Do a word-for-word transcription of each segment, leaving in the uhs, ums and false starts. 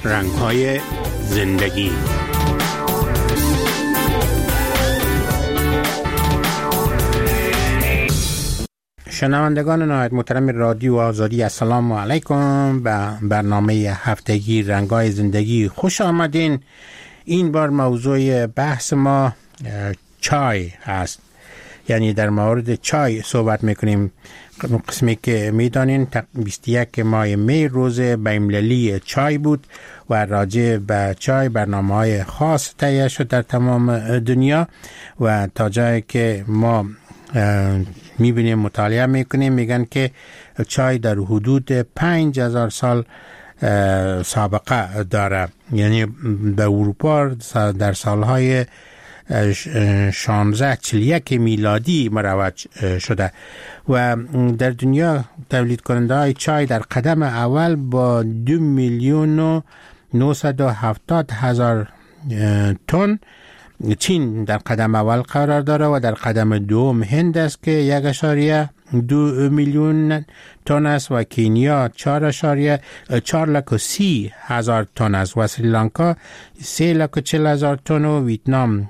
رنگ‌های زندگی. شنوندگان نهایت محترم رادیو آزادی، السلام علیکم. به برنامه هفتگی رنگ‌های زندگی خوش آمدین. این بار موضوع بحث ما چای هست، یعنی در مورد چای صحبت میکنیم. قسمی که میدانین بیست و یک ماه می روز بین‌المللی چای بود و راجع به چای برنامه‌های خاص تهیه شد در تمام دنیا و تا جایی که ما میبینیم مطالعه میکنیم میگن که چای در حدود پنج هزار سال سابقه داره، یعنی به اروپا در سالهای شانزده چهل و یک میلادی مروج شده و در دنیا تولید کننده های چای در قدم اول با دو میلیون و نهصد و هفتاد هزار تن چین در قدم اول قرار داره و در قدم دوم هند است که یک اشاریه دو میلیون تن است و کنیا چهار اشاریه چهار لک و سی هزار تن است و سریلانکا سه لک و چل هزار تن و ویتنام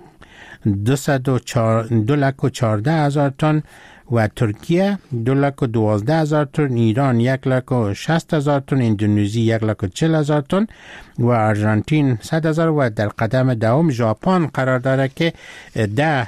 دو لک و چارده هزار تن و ترکیه دو لک و دوازده هزار تن، ایران یک لک و شست هزار تن، اندونزی یک لک و چل هزار تن و آرژانتین صد هزار و در قدم دوم ژاپن قرار داره که ده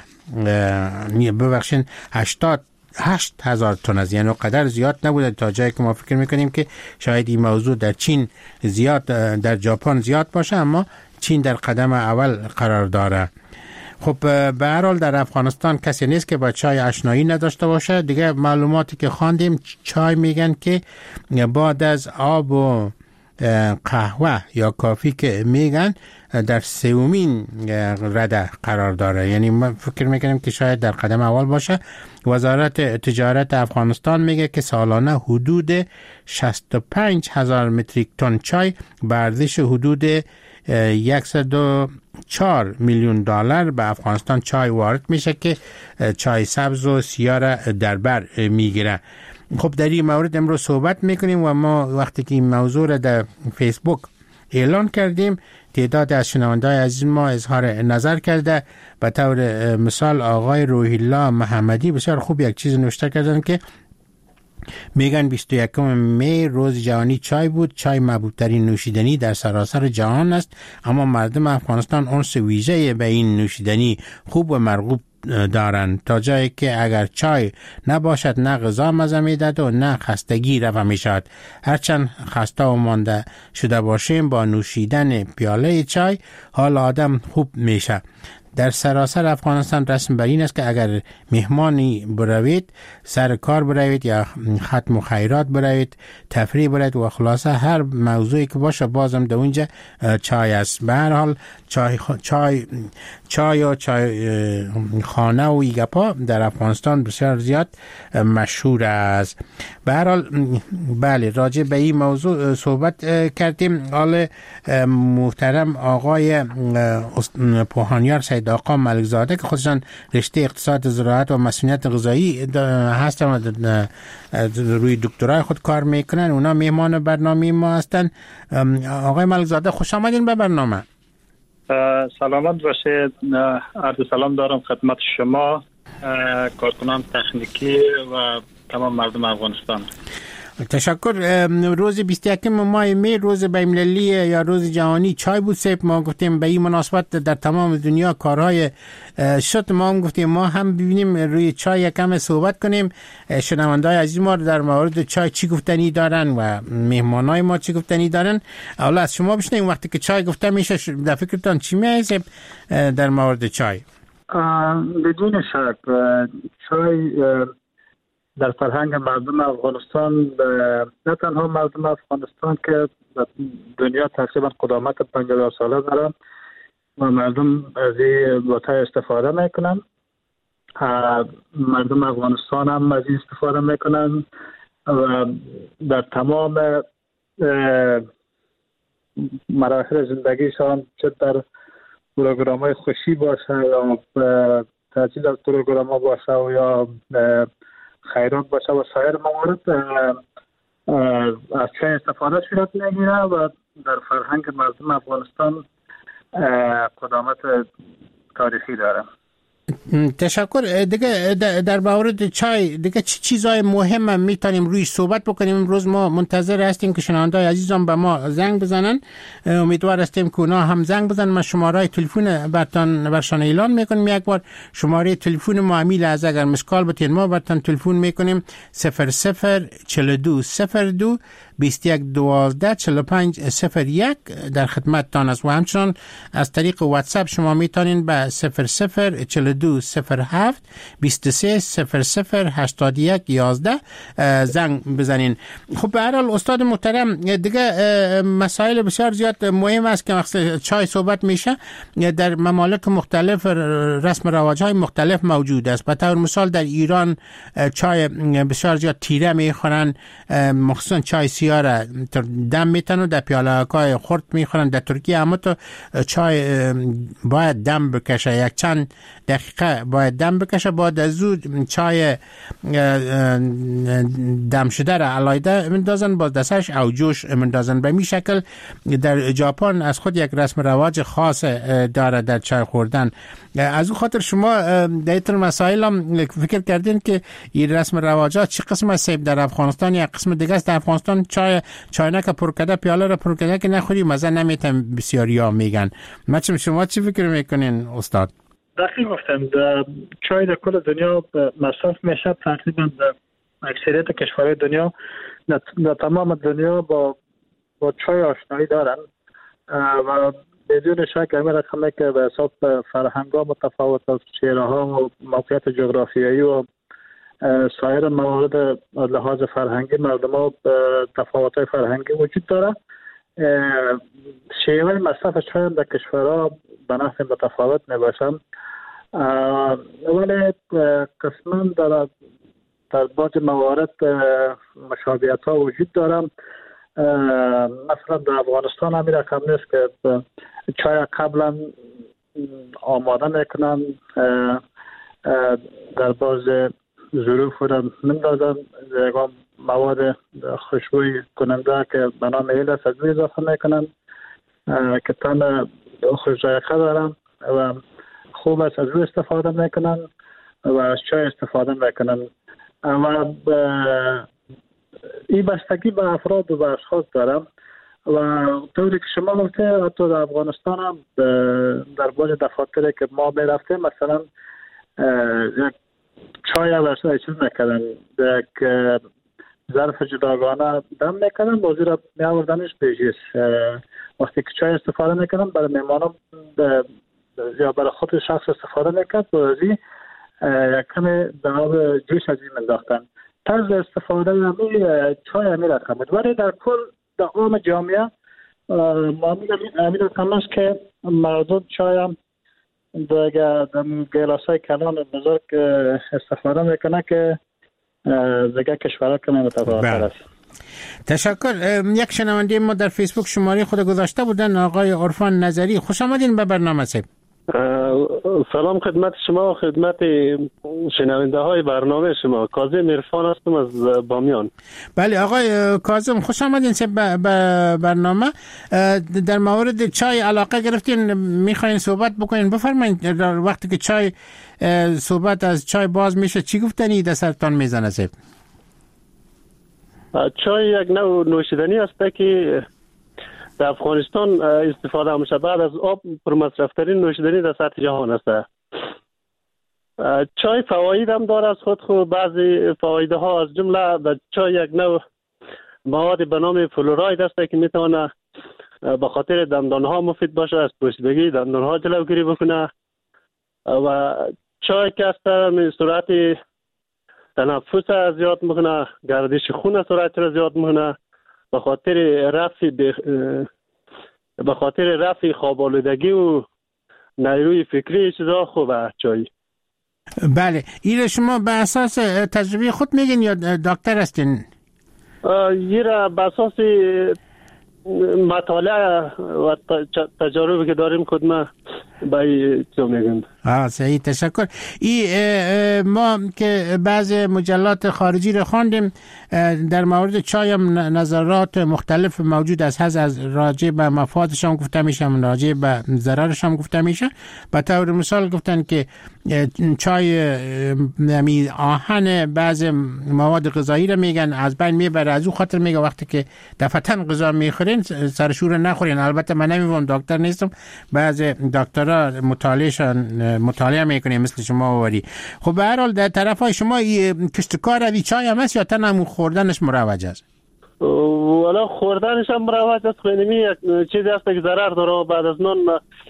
ببخشین هشتاد هشت هزار تن است، یعنی قدر زیاد نبوده تا جایی که ما فکر میکنیم که شاید این موضوع در چین زیاد در ژاپن زیاد باشه، اما چین در قدم اول قرار داره. خب به هر حال در افغانستان کسی نیست که با چای آشنایی نداشته باشه. دیگه معلوماتی که خواندیم چای میگن که بعد از آب و قهوه یا کافی که میگن در سومین رده قرار داره، یعنی ما فکر میکنیم که شاید در قدم اول باشه. وزارت تجارت افغانستان میگه که سالانه حدود شصت و پنج هزار متریک تن چای به ارزش حدود صد و چهار میلیون دلار به افغانستان چای وارد میشه که چای سبز و سیاه در بر میگیره. خب در این مورد امروز صحبت میکنیم و ما وقتی که این موضوع را در فیسبوک اعلان کردیم تعداد از شنونده‌های عزیز ما اظهار نظر کرده. به طور مثال آقای روحی الله محمدی بسیار خوب یک چیز نوشته کردن که میگن بیست و یکم می روز جهانی چای بود. چای محبوب‌ترین نوشیدنی در سراسر جهان است، اما مردم افغانستان انس ویژه به این نوشیدنی خوب و مرغوب دارند تا جایی که اگر چای نباشد نه غذا مزه میدهد و نه خستگی رفع میشود. هرچند خسته و مانده شده باشیم با نوشیدن پیاله چای حال آدم خوب میشه. در سراسر افغانستان رسم بر این است که اگر مهمانی بروید، سر کار بروید یا ختم و خیرات بروید، تفریح بروید و خلاصه هر موضوعی که باشه بازم در اونجا چای است. به هر حال چای چای چای و چای خانه و ایگپا در افغانستان بسیار زیاد مشهور است. به هر حال بله راجع به این موضوع صحبت کردیم. حال محترم آقای پوهانیار سید آقا ملکزاده که خودشان رشته اقتصاد زراعت و مسئولیت غذایی هستن و روی دکترای خود کار میکنن، اونا میهمان برنامه ما هستن. آقای ملکزاده خوش آمدین به برنامه. سلامت باشید. عرض سلام دارم خدمت شما، کارکنان تکنیکی و تمام مردم افغانستان. تشکر. روز بیست و یکم ماه می روز بین‌المللی یا روز جهانی چای بود. سیب ما گفتیم به این مناسبت در تمام دنیا کارهای شد، ما هم گفتیم ما هم ببینیم روی چای یکم صحبت کنیم. شنونده‌های عزیز ما در مورد چای چی گفتنی دارن و مهمانای ما چی گفتنی دارن. اولا از شما بشنویم وقتی که چای گفته میشه در فکرتان چی میایسه در مورد چای؟ بدون شک چای در فرهنگ مردم افغانستان، نه تنها مردم افغانستان که دنیا تقریبا قدامت پنجاه هزار ساله دارن و مردم از این بوته استفاده میکنن، مردم افغانستان هم از این استفاده میکنن و در تمام مراحل زندگیشان، چه در پروگرام های خوشی باشه یا تحصیل از پروگرام ها باشه و یا خیرات باشه و سایر موارد، از چای استفاده صورت میگیره و در فرهنگ مردم افغانستان قدامت تاریخی داره. تشکر. دیگه در مورد چای دیگه چه چیزای مهم میتونیم روی صحبت بکنیم؟ امروز ما منتظر هستیم که شنوندای عزیزم به ما زنگ بزنن. امیدوار هستیم که اونا هم زنگ بزنن. ما شماره تلفن برتان برشان اعلان میکنیم. یک بار شماره تلفن ما امیل از اگر مسکال بتین ما برتان تلفن میکنیم صفر صفر چهل و دو صفر دو بیست و یک دوازده چهل و پنج صفر یک در خدمتتان است و همچنان از طریق واتساپ شما میتونین به صفر صفر چهل و دو صفر هفت بیست و سه صفر صفر هشتاد و یک یازده زنگ بزنین. خب به هر حال استاد محترم دیگه مسائل بسیار زیاد مهم است که وقتی چای صحبت میشه در ممالک مختلف رسم و رواج‌های مختلف موجود است. به طور مثال در ایران چای بسیار زیاد تیره میخورن، مخصوصا چای سیاه را دم میتن و در پیاله های خرد میخورن. در ترکیه اما تو چای باید دم بکشه، یک چند دقیقه باید دم بکشه. بعد از اون چای دم شده را علایده مندازن، باز دستش او جوش مندازن. به می شکل در ژاپن از خود یک رسم رواج خاص داره در چای خوردن. از اون خاطر شما در این مسائل هم فکر کردین که این رسم رواجات چه قسم است در افغانستان یا قسم دیگه است؟ در افغانستان چای چاینک پرکده پیاله را پرکده که نخوری مزه نمیتن بسیاری ها میگن. مثلا شما چی فکر میکنین استاد؟ دقیق گفتم. چای در کل دنیا مصرف میشه. تقریبا در اکثریت کشورهای دنیا در تمام دنیا با با چای آشنایی دارن و بدون شک همین رقمه که به حساب فرهنگ‌ها متفاوت است، چهره‌ها و موقعیت جغرافیایی و سایر موارد لحاظ فرهنگی مردم‌ها تفاوت‌های فرهنگی وجود داره. شیوه مصرف چای در کشورها به نحو متفاوت میباشن، ولی قسما در در بعض موارد مشابهت‌ها وجود دارن. مثلا در افغانستان همین رقم نیست که چای قبلا آماده میکنن، در بعض ظروف رو نمیدازن، یکم مواد خوشبوی کننده که به نام ایل است از روی اضافه میکنن که طعم خوش ذائقه دارن و خوب است، از روی استفاده میکنن و از چای استفاده میکنن. و این بستگی به افراد و به اشخاص دارم و طوری که شما گفته حتی در افغانستان هم در بعض دفاتری که ما میرفتیم مثلا یک چای ورسای چیز میکردن، یک ظرف جداگانه دم میکردن، بازی را میآوردنش پیشیست. وقتی که چای استفاده میکردن برای میمانم یا برای خود شخص استفاده میکرد، بازی یک کمی در آب جوش از این منداختن. طرز استفاده همی چای همی رقم بود، ولی در کل در عام جامعه معمول همی رقم است که مردم چای هم در گلاس های کلان بزرگ استفاده میکنه که دیگه کشورها کمی متفاوت‌تر است. تشکر. یک شنونده ما در فیسبوک شماره خود گذاشته بودن، آقای عرفان نظری. خوش آمدین به برنامه سید. سلام خدمت شما و خدمت شنونده های برنامه شما. کاظم عرفان هستم از بامیان. بله آقای کاظم خوش آمدین به برنامه. در مورد چای علاقه گرفتین، میخواین صحبت بکنین، بفرمایید. وقتی که چای صحبت از چای باز میشه چی گفتنی در سرتان میزنه سید؟ چای یک نوع نوشیدنی است که در افغانستان استفاده میشه. بعد از آب پرمصرف‌ترین نوشیدنی در سطح جهان است. چای فواید هم داره از خود خود. بعضی فواید ها از جمله در چای یک نوع مواد به نام فلوراید است که میتونه به خاطر دندان ها مفید باشه، از پوسیدگی دندان ها جلوگیری بکنه. و چای که است به صورت تنفس زیاد میکنه، گردش خون صورت را زیاد میکنه، به خاطر رفع به خاطر رفع خواب آلودگی و نیروی فکری چیزا خوبه چای. بله. این شما به اساس تجربه خود میگین یا دکتر هستین؟ این را به اساس مطالعه و تجاربی که داریم خود ما بای تو میگم. آه صحیح، تشکر. ای ما که بعض مجلات خارجی رو خواندیم در مورد چای هم نظرات مختلف موجود است، هست از راجع به مفادش هم گفته میشه، راجع به ضررش هم گفته میشه. به طور مثال گفتن که چای نمی آهن بعض مواد غذایی رو میگن از بین میبره، از اون خاطر میگه وقتی که دفعتاً غذا میخورین سرشور نخورین. البته من نمیگم، دکتر نیستم، بعض دکترها مطالعهشان مطالعه میکنیم مثل شما وری. خب به هر حال در طرف های شما کشتکار از چای هم هست یا تنها خوردنش مروج است؟ والا خوردنش هم مروج است، خیلی یک چیزی هست که ضرر داره. بعد از نان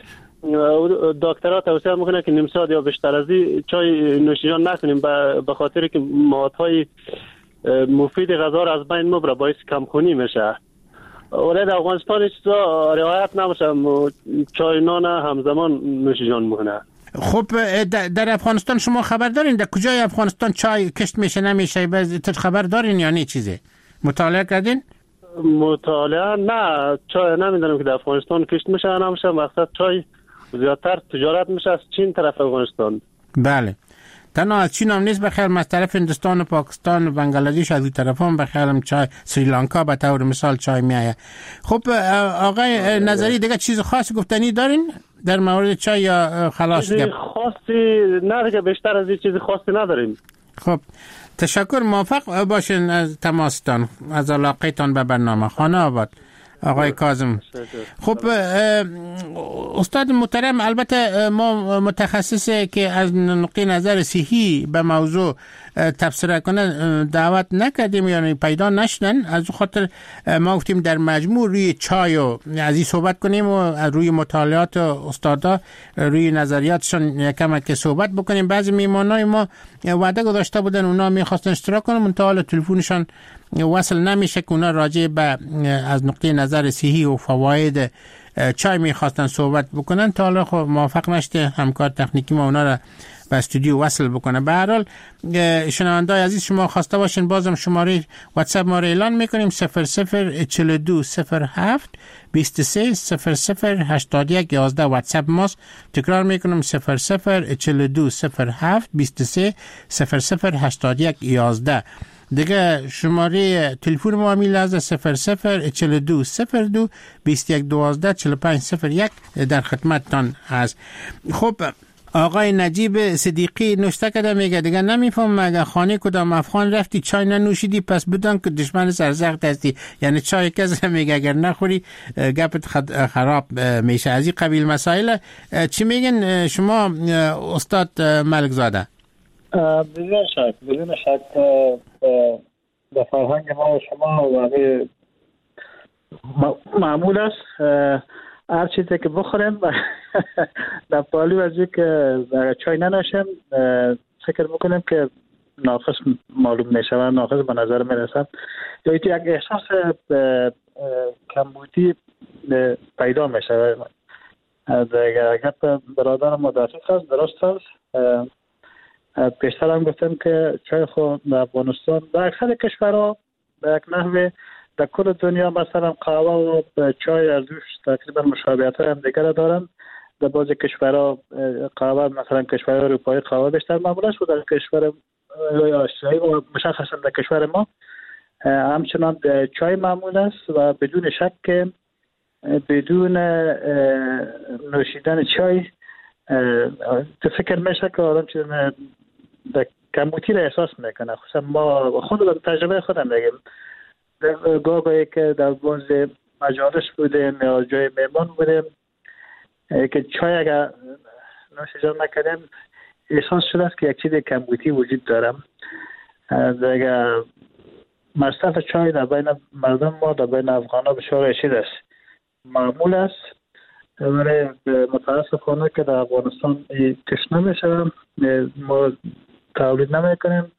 دکترها توصیه میکنه که نیم ساعت یا بیشتر از این چای نوشیدن نکنیم، به خاطر که موادهای مفید غذا را از بین مبره، باعث کمخونی میشه. ولی در افغانستان چیزا رعایت نمیشه، چای نان همزمان نوشیدن میکنه. خب در افغانستان شما خبر دارین در کجای افغانستان چای کشت میشه نمیشه؟ بعضی خبر دارین یا نه؟ چیزی مطالعه کردین؟ مطالعه نه، چای نمیدونم که در افغانستان کشت میشه نمیشه. مقصد چای زیادتر تجارت میشه از چین طرف افغانستان. بله، تنها از چین هم نیست، بخیر از طرف هندوستان و پاکستان و بنگلادش، از این طرف هم بخیرم چای سریلانکا به طور مثال چای میایه. خب آقای نظری دیگه چیز خاصی گفتنی دارین در مورد چای یا خلاص؟ چیز خاصی نه دیگه، بیشتر از این چیز خاصی نداریم. خب تشکر، موفق باشین از تماستان، از علاقتان به برنامه. خانه آباد آقای کاظم. خب استاد محترم، البته ما متخصصی که از نقطه نظر صحی به موضوع تفسیر کنه دعوت نکردیم، یعنی پیدا نشدن. از خاطر ما گفتیم در مجموع روی چای و از این صحبت کنیم و روی مطالعات استادا، روی نظریاتشون یکم که صحبت بکنیم. بعضی میمانای ما وعده گذاشته بودن اونا میخواستن اشتراک کنن، منتها تلفنشون وصل نمیشه که اونا راجع به از نقطه نظر صحی و فواید چای میخواستن صحبت بکنن. تا حالا خب موافق نشده همکار تکنیکی ما اونا را به استودیو وصل بکنه. به هر حال شنوندای عزیز شما خواسته باشین بازم شماره واتساپ ما را اعلان میکنیم: صفر صفر چهل و دو صفر هفت بیست و سه صفر صفر هشتاد و یک یازده واتساپ ماست. تکرار میکنم: صفر صفر چهل و دو صفر هفت بیست و سه صفر صفر هشتاد و یک یازده. دیگه شماره تلفن ما میلازه صفر صفر چهل و دو صفر دو بیست و یک دوازده چهل و پنج صفر یک در خدمتتان هست. خب آقای نجیب صدیقی نوشته کرده، میگه دیگه نمیفهم اگه خانه کدام افغان رفتی چای ننوشیدی پس بدون که دشمن سرسخت هستی. یعنی چای کسی میگه اگر نخوری گپت خراب میشه. از این قبیل مسائل چی میگن شما استاد ملک زاده؟ بدون شک بدون شک در فرهنگ ما و شما واقعی معمول است هر چیزی که بخوریم در پالی از که چای ننوشیم فکر میکنیم که ناقص معلوم میشه و ناقص به نظر میرسد، یا یک احساس کمبودی پیدا میشه. اگر برادر مدافع است درست است. پیشتر هم گفتم که چای خود در افغانستان در اکثر کشورها به یک نحوه در کل دنیا مثلا قهوه و چای ارزش تقریبا مشابهت هم دیگر دارن. در بعضی کشورها قهوه مثلا کشورهای اروپایی قهوه بیشتر معمول است و در کشور آسیایی و مشخصا در کشور ما همچنان چای معمول است و بدون شک که بدون نوشیدن چای تو فکر میشه که آدم چیز در کمبودی را احساس میکنه. خصوصا ما خود تجربه خودم میگم، گاه گاهی که در بعض مجالس بودیم یا جای مهمان بودیم که چای اگر نوشیدن نکردیم احساس شده است که یک چیز کمبودی وجود دارم. دیگه مصرف چای در بین مردم ما در بین افغان ها بسیار رشید است، معمول است، ولی متاسفانه که در افغانستان کش نمیشه، ما تولید نمیکنیم.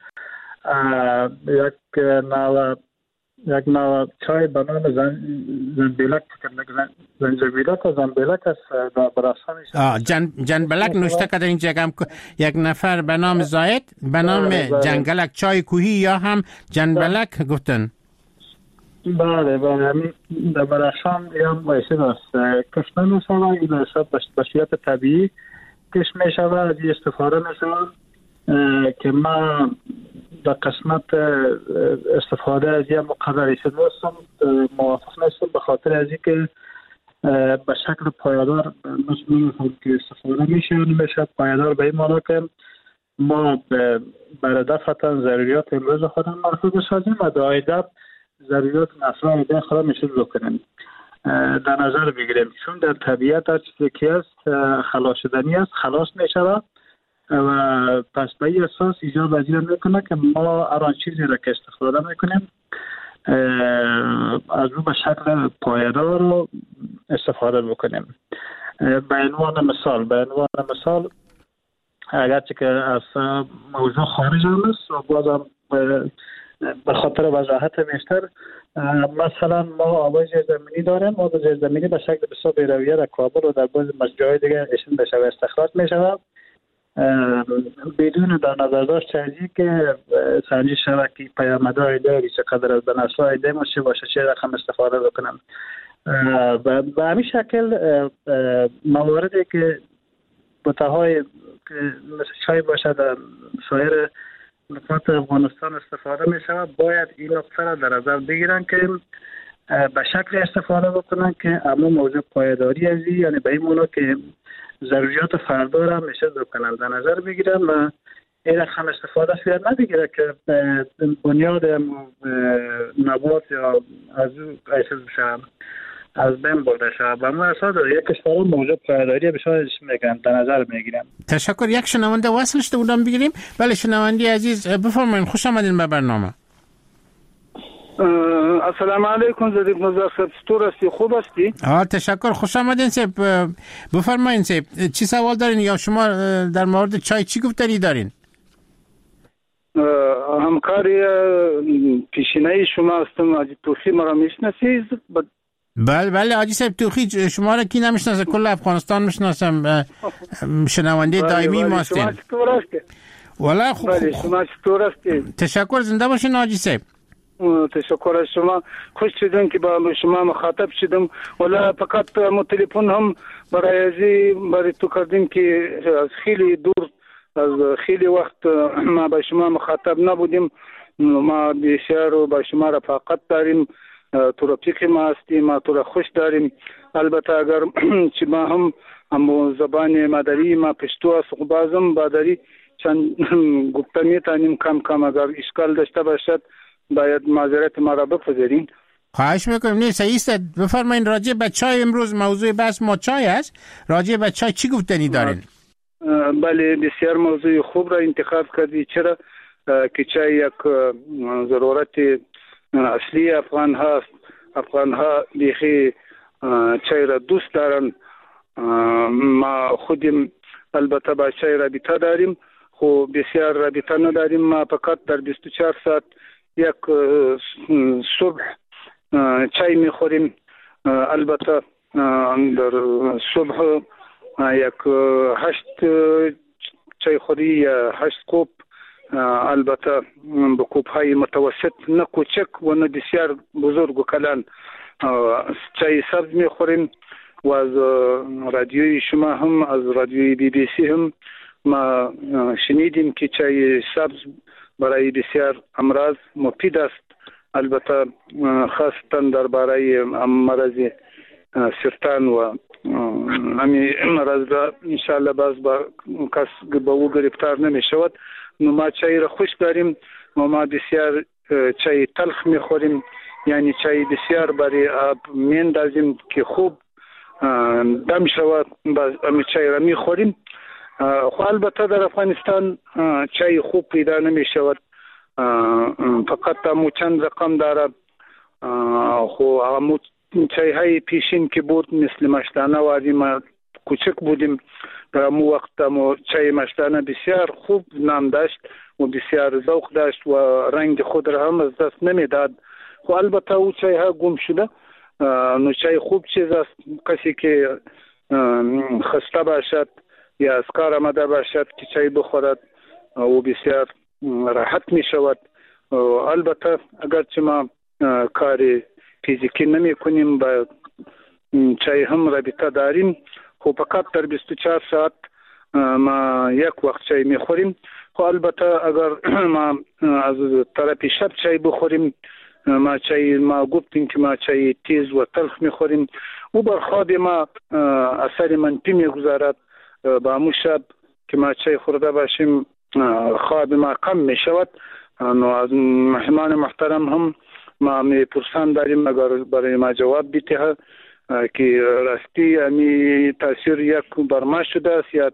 یک نوع یک نوع چای به نام زنبیلک زنجبیلک و زنبیلک است در براسان جن جنبلک نوشته کرده اینجا هم یک نفر به نام زاید به نام جنگلک چای کوهی یا هم جنبلک گفتن. بله بله در برشان یا باعث است کشمه می شود این حساب به صورت طبیعی کش می شود از استفاده می شود که ما در قسمت استفاده از یه مقرری شده هستم موافق نیستم به خاطر از اینکه به شکل پایدار مثل که استفاده میشه نمیشه پایدار به این معنی که ما برای دفعتا ضروریات امروز خودم محفوظ بسازیم و در آینده ضروریات نسل آینده خودم میشه بکنیم در نظر بگیریم چون در طبیعت هر چیزی که است خلاص شدنی است خلاص میشه و پس به این اساس ایجاب پذیر میکنه که ما هر آن چیزی را که استفاده میکنیم از او به شکل پایدار رو استفاده بکنیم. به عنوان مثال به عنوان مثال اگرچه که از موضوع خارج هم است و بازم به خاطر وضاحت بیشتر مثلا ما آب زیرزمینی داریم آب زیرزمینی به شکل بسیار بی‌رویه در کابل و در بعضی جاهای دیگه اشن بشه و استخراج میشه بدون در نظر داشت چیزی که سنجش شود که پیامدهای داری چقدر از به نسل آینده باشه باشه چه رقم استفاده بکنم و به همین شکل مواردی که بوته‌های مثل چای باشه در سایر نقاط افغانستان استفاده می شود باید این نقطه را در نظر بگیرن که به شکل استفاده بکنن که اما موضوع پایداری ازی یعنی به این معنی که ضروریات فردا را میشه بکنن در نظر بگیرن و این رقم استفاده صورت نبگیره که بنیاد نبات یا از او ایساز بشه از بین برده شد و ما اصلا در یک کشور موضوع پایداری بسیار میگن در نظر میگیرم. تشکر. یک شنونده وصل شده بودم بگیریم. بله شنونده عزیز بفرمایید خوش آمدین به برنامه. السلام علیکم زدید نظر صاحب چطور هستی خوب هستی؟ آه تشکر خوش آمدین صاحب بفرمایید صاحب چی سوال دارین یا شما در مورد چای چی گفتنی دارین؟ همکاری پیشینه شما هستم حاجی توخی مرا میشناسید؟ بله بله حاجی صاحب توخی شما را کی نمیشناسه کل افغانستان میشناسم شنونده دائمی ما هستین. شما چطور هستی؟ والا خوب بله شما چطور هستی؟ تشکر زنده باشین حاجی صاحب. تشکر از شما خوش شدم که با شما مخاطب شدم ولی فقط ما تلفن هم برای ازی برای تو کردیم که از خیلی دور از خیلی وقت ما با شما مخاطب نبودیم ما بسیار و با شما رفاقت داریم تو رفیق ما هستیم ما تو را خوش داریم البته اگر چې ما هم هم زبان مادری ما پشتو است بازم بادری چند گفته میتونیم کم کم اگر اشکال داشته باشد باید معذرت ما را بپذیرین. خواهش میکنم. نه صحیح است بفرمایید راجع به چای امروز موضوع بحث ما چای است راجع به چای چی گفتنی دارین؟ بله بسیار موضوع خوب را انتخاب کردی چرا که چای یک ضرورت اصلی افغان هاست افغان ها بیخی چای را دوست دارن ما خودیم البته با چای رابطه داریم خو بسیار رابطه نداریم ما فقط در بیست و چهار ساعت یک صبح چای میخوریم البته در صبح یک هشت چای خوری یا هشت کوب البته به کوب های متوسط نه کوچک و نه بسیار بزرگ و کلان چای سبز میخوریم و از رادیوی شما هم از رادیوی بی بی سی هم ما شنیدیم که چای سبز برای بسیار امراض مفید است البته خاصتا در برای مرض سرطان و همین مرض را انشاءالله باز با کس به او گرفتار نمی شود نو ما چای را خوش داریم و ما بسیار چای تلخ می خوریم یعنی چای بسیار برای آب میندازیم که خوب دم شود باز همین چای را می خوریم خو البته در افغانستان چای خوب پیدا نمی شود فقط همو چند رقم دارد خو همو چای های پیشین که بود مثل مشتانه وادی ما کوچک بودیم در همو وقت همو چای مشتانه بسیار خوب نام داشت و بسیار ذوق داشت و رنگ خود را هم از دست نمی داد خو البته او چای ها گم شده نو چای خوب چیز است کسی که خسته باشد یا از کار آمده باشد که چای بخورد و بسیار راحت می شود البته اگر چه ما کار فیزیکی نمی کنیم، با چای هم رابطه داریم. خب فقط در بیست و چهار ساعت ما یک وقت چای میخوریم. خب البته اگر ما از طرف شب چای بخوریم، ما چای ما گفتیم که ما چای تیز و تلخ میخوریم، او بر خواب ما اثر منفی میگذارد. با همون شب که ما چای خورده باشیم خواب ما کم میشود. نو از مهمان محترم هم ما میپرسان داریم اگر برای ما جواب بیته که راستی امی تاثیر یک بر ما شده است یا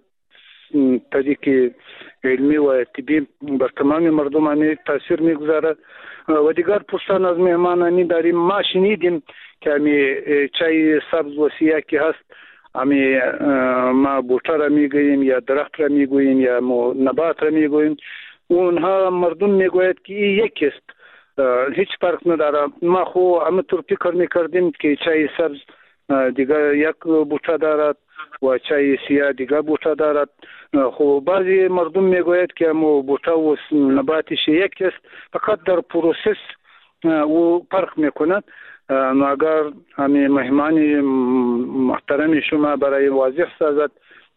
طریق علمی و طبی بر تمام مردم امی تاثیر میگذاره. و دیگر پرسان از مهمانانی داریم. ما شنیدیم که امی چای سبز و سیاه که هست، امی ما بوته را میگوییم یا درخت را میگوییم یا نبات را میگوییم، اونها مردم میگوید که این یکی است، هیچ فرق نداره. ما خو همینطور فکر میکردیم که چای سبز دیگر یک بوته دارد و چای سیاه دیگر بوته دارد. خو بعضی مردم میگوید که مو بوته و نباتش یک است، فقط در پروسس او فرق میکند. نو اگر همین مهمان محترم شما برای واضح سازد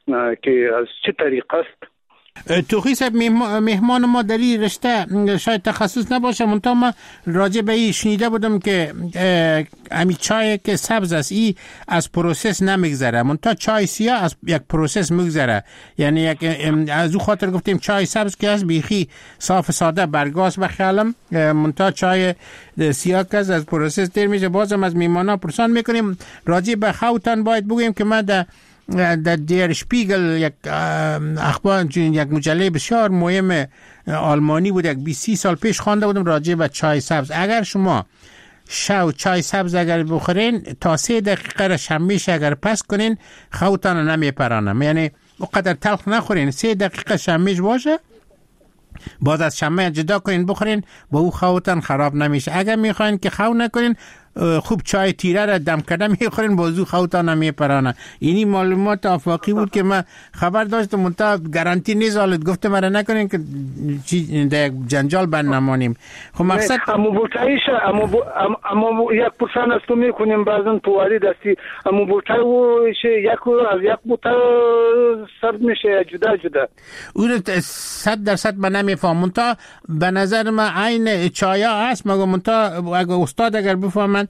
که از چه طریق است. توخی صاحب، مهمان ما در این رشته شاید تخصص نباشه، منتها ما راجع به این شنیده بودم که امی چای که سبز است ای از پروسس نمیگذره، منتها چای سیاه از یک پروسس میگذره. یعنی یک از او خاطر گفتیم چای سبز که از بیخی صاف ساده برگاس بخیالم، منتها چای سیاه که از پروسس دیر میشه. بازم از میمانا پرسان میکنیم راجع به خوتان باید بگویم که ما در در دیر شپیگل یک اخبار یک مجله بسیار مهم آلمانی بود، یک بیست سال پیش خوانده بودم راجع به چای سبز. اگر شما شو چای سبز اگر بخورین تا سه دقیقه را شمیش اگر پس کنین خوتان نمیپرانه، یعنی اونقدر تلخ نخورین، سه دقیقه شمیش باشه باز از شمه جدا کنین بخورین، با او خوتان خراب نمیشه. اگر میخواین که خو نکنین خوب چای تیره را دم کرده میخورین، بازو خوتان نمیپرانه. اینی معلومات آفاقی بود که من خبر داشتم، منتها گارانتی نیست حالت گفته مرا نکنین که در جنجال بند نمانیم. خب مقصد امو بوتایش امو امو یک پرسان است میکنیم بعضن تواری دستی امو بوتای و یک از یک بوتا سرد میشه جدا جدا. اون صد درصد من نمیفهم، منتها به نظر من عین چایا هست، مگه منتها اگه استاد اگر بفهمن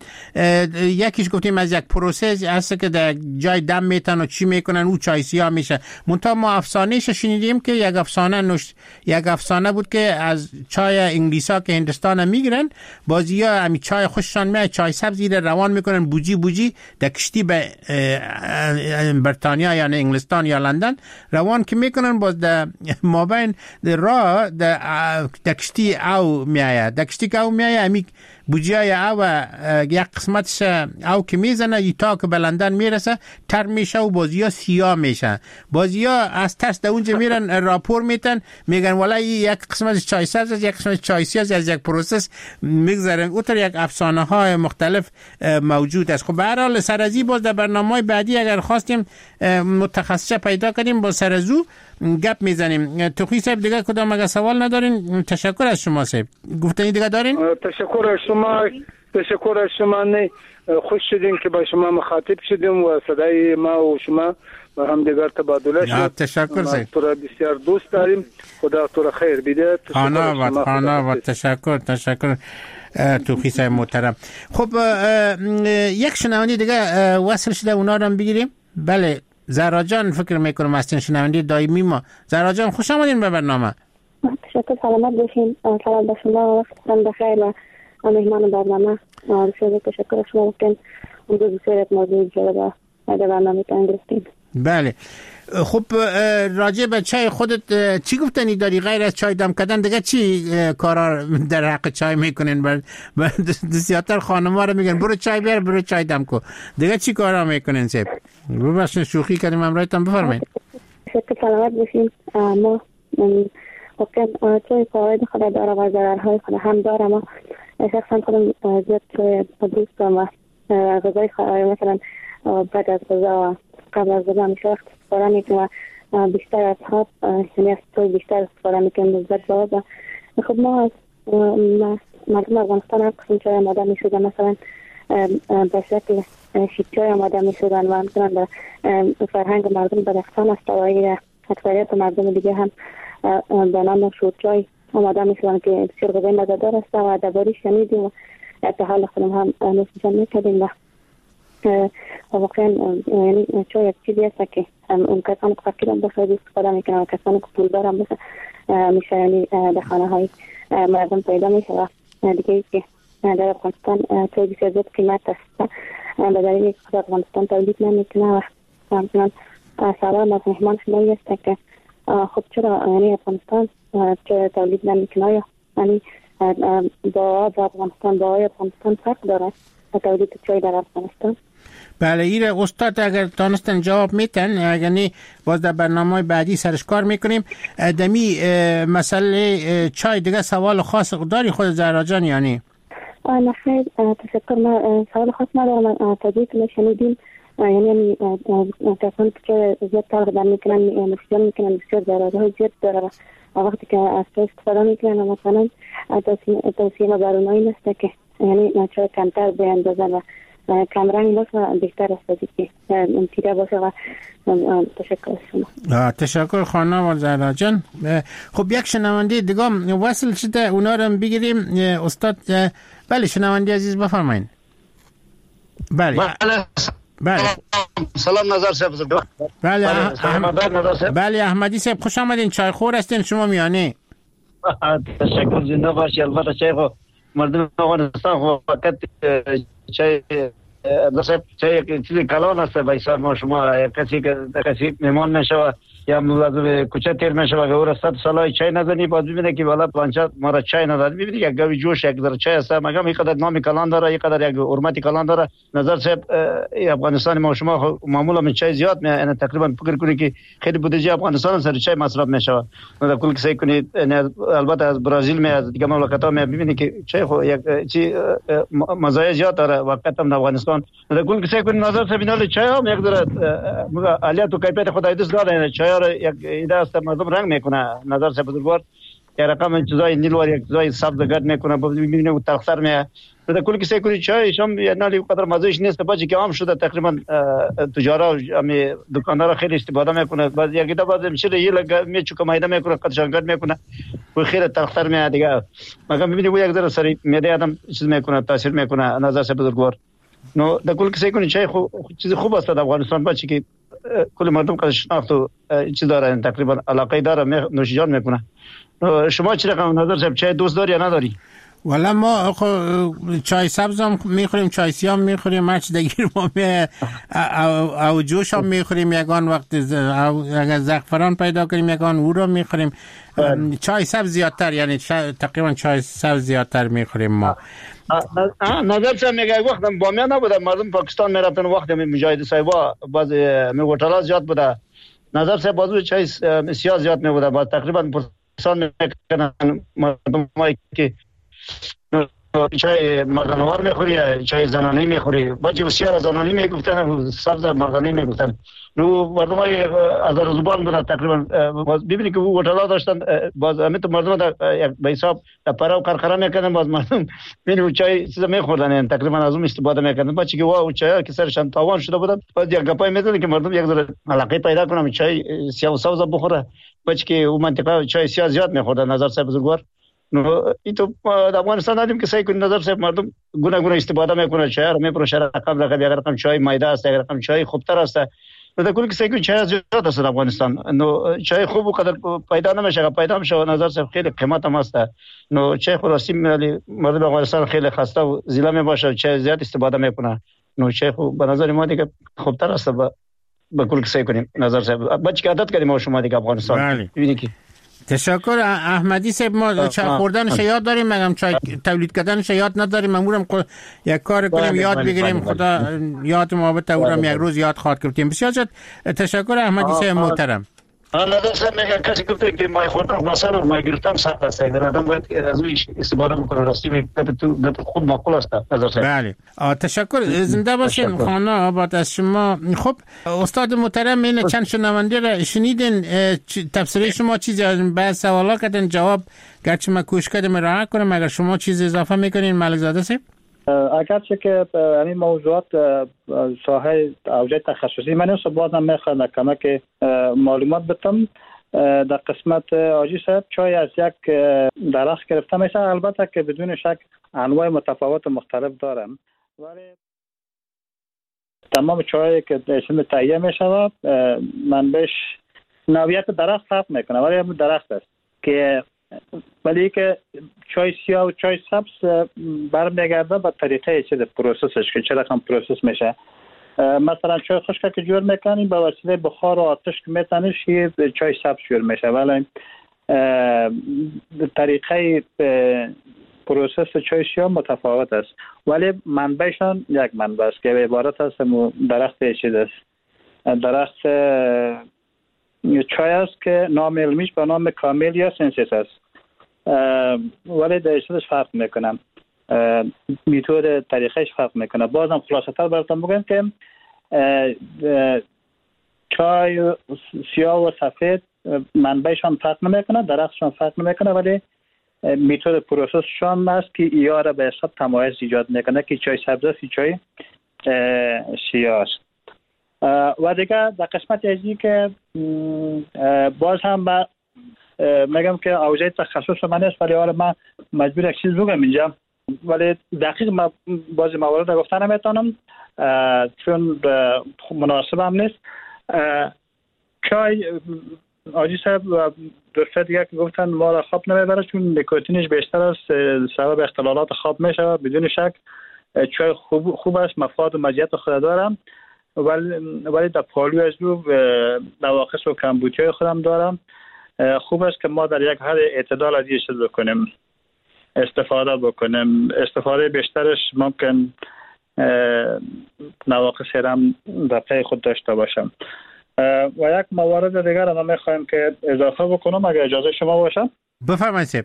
یکیش گفتیم از یک پروسس هست که در جای دم میتن و چی میکنن او چای سیاه میشه. منتها ما افسانهش شنیدیم که یک افسانه نوشت، یک افسانه بود که از چای انگلیسا که هندستان میگیرن بازیا همی چای خوششان میاد، چای سبزی رو روان میکنن بوجی بوجی در کشتی به بریتانیا یا انگلستان یا لندن روان که میکنن، باز در مابین راه در کشتی او میاد، در کشتی که او میاد همی بوجیای او یک قسمتش او که میزنه ی تا که بلندن میرسه تر میشه و بازیا سیاه میشه. بازیا از ترس در اونجا میرن راپور میتن میگن والا یک قسمتش چای سبز است، یک قسمتش چای سیاه است، از یک پروسس میگذرن. اوتر یک افسانه های مختلف موجود است. خب به هر حال سرازی باز در برنامه بعدی اگر خواستیم متخصص پیدا کنیم با سرازو گپ میزنیم. توخی صاحب دیگه کدام اگه سوال ندارین؟ تشکر از شما صاحب. گفتنی دیگه دارین؟ تشکر از شما، تشکر از شما. نه خوش شدیم که با شما مخاطب شدیم و صدای ما و شما با هم دیگر تبادله شد. تشکر صاحب. تو را بسیار دوست داریم. خدا تو را خیر بده. خانا و خانا و تشکر تشکر توخی صاحب محترم. خب یک شنونده دیگه وصل شده، اونا رو هم بگیریم. بله زهرا جان فکر میکنم هستین شنونده دائمی ما. زهرا جان خوش آمدین به برنامه. تشکر، سلامت باشین. سلام به شما، وقتتون بخیر و مهمان برنامه. بسیار تشکر شما که اون دو بسیار موضوع جالب در برنامه تان گرفتین. بله خب راجع به چای خودت چی گفتنی داری غیر از چای دم کردن؟ دیگه چی کارا در حق چای میکنین؟ بر زیادتر خانم‌ها رو میگن برو چای بیار برو چای دم کو، دیگه چی کارا میکنین؟ سیب ببخشید شوخی کردیم، امرایتان بفرمایید. تشکر، سلامت باشین. ما واقعا چای فواید خود داره و ضررهای خود هم داره. ما شخصا خودم زیاد چای دوست دارم و غذای مثلا بعد از غذا و قبل از غذا همیشه وقت استفاده میکنم و بیشتر از خواب یعنی از چای بیشتر استفاده میکنم نسبت به آب. خب ما از مردم افغانستان هر قسم چای آماده میشده، مثلا به شکل شیرچای آماده می شدن و همچنان به فرهنگ مردم بدخشان است و اکثریت مردم دیگه هم به نام شورچای آماده می شدن که بسیار غذای مزه‌دار است و درباره شنیدیم و در حال خودم هم نوش می کردیم و واقعا یعنی چای یک چیزی است که اون کسانی که فقیر هم باشه استفاده میکنن و کسانی که پولدار هم باشه میشه یعنی در خانه های مردم پیدا میشه و دیگه ای که در افغانستان چای بسیار زیاد قیمت است به دلیل که افغانستان تولید نمیکنه و همچنان سوال از مهمان شما است که خب چرا یعنی افغانستان چای تولید نمیکنه یا یعنی با افغانستان با افغانستان فرق داره تولید چای در افغانستان؟ بله ایره استاد اگر تانستن جواب میتن اگر نه باز در برنامه بعدی سرش کار میکنیم. دمی مسئله چای دیگه سوال خاص داری خود زهرا جان یعنی؟ نه خیر تشکر. ما سوال خاص ندارم. تجربه که شنیدیم یعنی کسانی که زیاد تغذیه میکنن مشکل میکنن بسیار ضررهای زیاد داره و وقتی که از چای استفاده میکنن مثلا توصیه ما بر اونها این است که یعنی چای کمتر بیندازن و کم رنگ باشه بهتر است که تیره باشه و تشکر شما. تشکر خانم زهرا جان. خب یک شنونده دیگه وصل شده اونا رو بگیریم استاد. بله شنونده عزیز بفرمایید. بله بله سلام نظر صاحب. بله احمد بله احمدی صاحب خوش آمدین. چای خور هستین شما میانه؟ تشکر زنده باشی. البته چای خو مردم افغانستان خو فقط چای صاحب چای یک چیز کلان است. بایسار ما شما کسی که کسی مهمان نشوه یا موضوع کوچه تیر نشوه که او صد سالای چای نزنی باز ببینه که والا پلانچا ما را چای نداد. ببینید یک گوی جوش یک در چای است مگم یک قدر نام کلان داره یک قدر یک حرمت کلان داره. نظر صاحب افغانستان ما شما معمولا من چای زیاد می یعنی تقریبا فکر کنید که خیلی بودجه افغانستان سر چای مصرف میشه. در کل کسی کنید البته از برزیل می از دیگه مملکت ها می ببینید که چای خو یک چی مزایای زیاد داره وقت هم افغانستان. در کل کسی کنید نظر صاحب اینا چای هم یک در الیت و کیفیت خدای دوست داره. چای یک ایده است مردم رنگ میکنه. نظر صاحب بزرگوار یک رقم چیزای نیلوار یک چیزای سبز گرد میکنه ببینید و تخسر می در کل کسی کنید چای شام یعنی قدر مزهش نیست باشه که عام شده تقریبا تجارا و دکاندارا خیلی استفاده میکنه. بعضی یک ایده بعضی میشه یه لگ میچوکه مایده میکنه قدشان گرد میکنه و خیلی تخسر می دیگه مگم ببینید و یک ذره سری میده آدم چیز میکنه تاثیر میکنه. نظر صاحب بزرگوار نو در کل کسی کنید چای خو چیز خوب است در افغانستان باشه که کل مردم که شناخت و چیز داره تقریبا علاقه داره نوشیجان میکنه. شما چه رقم نظر صاحب چای دوست داری یا نداری؟ والا ما چای سبز هم میخوریم چای سیاه هم میخوریم مرچ دگیر ما می او جوش هم میخوریم یگان وقت اگر زعفران پیدا کنیم یگان او رو میخوریم. چای سبز زیادتر یعنی تقریبا چای سبز زیادتر میخوریم ما. نظر صاحب میگه وقت بامیان نبوده مردم پاکستان میرفتن وقت مجاهد صاحبا باز می هتل‌ها زیاد بوده. نظر صاحب بازو چای سیاه زیاد میبوده باز تقریبا پرسان میکنن مردم که چای مردانوار میخوری چای زنانی میخوری باجی بسیار زنانی میگفتن سبز مردانی میگفتن. نو مردم های از زبان بودن تقریبا باز ببینید که او هتل‌ها داشتن باز همه تو مردم یک به حساب پرا و کرکره میکردن باز مردم ببینید چای چیزا میخوردن تقریبا از اون استفاده میکردن باجی که وا چای که سرشان تاوان شده بودن باز یک گپای میزدن که مردم یک ذره علاقه پیدا کنن چای سیاه و سبز بخوره باجی که اون منطقه چای سیاه زیاد میخوردن. نظر صاحب بزرگوار نو این تو در افغانستان دیدیم که سعی کنید نظر صاحب مردم گونه گونه استفاده میکنه چای رو میپروشه رقم رقم یک رقم چای مایده است یک رقم چای خوبتر است. در کل که سعی کنید چای زیاد است در افغانستان. نو چای خوب و قدر پیدا نمیشه پیدا میشه نظر صاحب خیلی قیمت هم است. نو چای خلاصی مردم افغانستان خیلی خسته و ضعیف میباشه چای زیاد استفاده میکنه. نو چای خوب به نظر ما دیگه خوبتر است به کل که سعی کنیم نظر صاحب بچه که عادت کردیم ما شما دیگه افغانستان ببینید که تشکر احمدی صاحب. ما چای خوردنش یاد داریم مگم چای تولید کردنش یاد نداریم. مامورم یک کار کنیم یاد بگیریم خدا یاد ما بده اونم یک روز یاد خواهد کردیم. بسیار تشکر احمدی صاحب محترم. نظر صاحب میگه کسی گفته که ما خوردن مثلا ما گرفتم سخت است اگر آدم باید از اون استفاده بکنه راستی به تو خود معقول است. نظر صاحب بله تشکر زنده باشین خانه آباد از شما. خب استاد محترم این چند شنونده را شنیدین تفسیر شما چیزی از بعض سوالا کردن جواب گرچه ما کوشش کردیم راحت کنیم اگر شما چیز اضافه میکنین ملک زاده صاحب؟ اگرچه که همین موضوعات ساحه اوجه تخصصی من است، بازم میخوام کمک معلومات بدم. در قسمت آجی صاحب چای از یک درخت گرفته میشه، البته که بدون شک انواع متفاوت مختلف دارم، ولی تمام چای که اسم تهیه میشه منبعش نوعیت درخت فرق میکنه، ولی همون درخت است که ولی که چای سیاه و چای سبز برمیگرده به طریقه چیز پروسسش که چه رقم پروسس میشه. مثلا چای خشک که جور میکنیم با وسیله بخار و آتش که میتنش یه چای سبز جور میشه، ولی طریقه پروسس چای سیاه متفاوت است، ولی منبعشان یک منبع است که عبارت است درخت چیز است، درخت چای است که نام علمیش به نام کاملیا سنسیس است، ولی درشتش فرق میکنم، میتود طریقهش فرق میکنه. بازم خلاصه تر براتون بگم که چای سیاه و سفید منبعشان فرق نمیکنه، درختشان فرق نمیکنه، ولی میتود پروسسشان است که اینا را به حساب تمایز ایجاد میکنه که چای سبز است چای سیاه است. و دیگه در قسمت ازی که باز هم با میگم که اوجه تخصص من است، ولی حالا من مجبور یک چیز بگم اینجا، ولی دقیق ما بعضی موارد گفتن نمیتونم چون مناسب هم نیست. چای آجی صاحب و دوسته دیگه که گفتن ما را خواب نمیبره چون نیکوتینش بیشتر است، سبب اختلالات خواب میشه. بدون شک چای خوب خوب است، مفاد و مزیت خود دارم، ولی ولی در پالو از رو نواقص و کمبودی خودم دارم. خوب است که ما در یک حد اعتدال از این چیز بکنیم، استفاده بکنیم. استفاده بیشترش ممکن نواقص هم در پی خود داشته باشم. و یک موارد دیگر را میخوایم که اضافه بکنم اگر اجازه شما باشه. بفرمایید.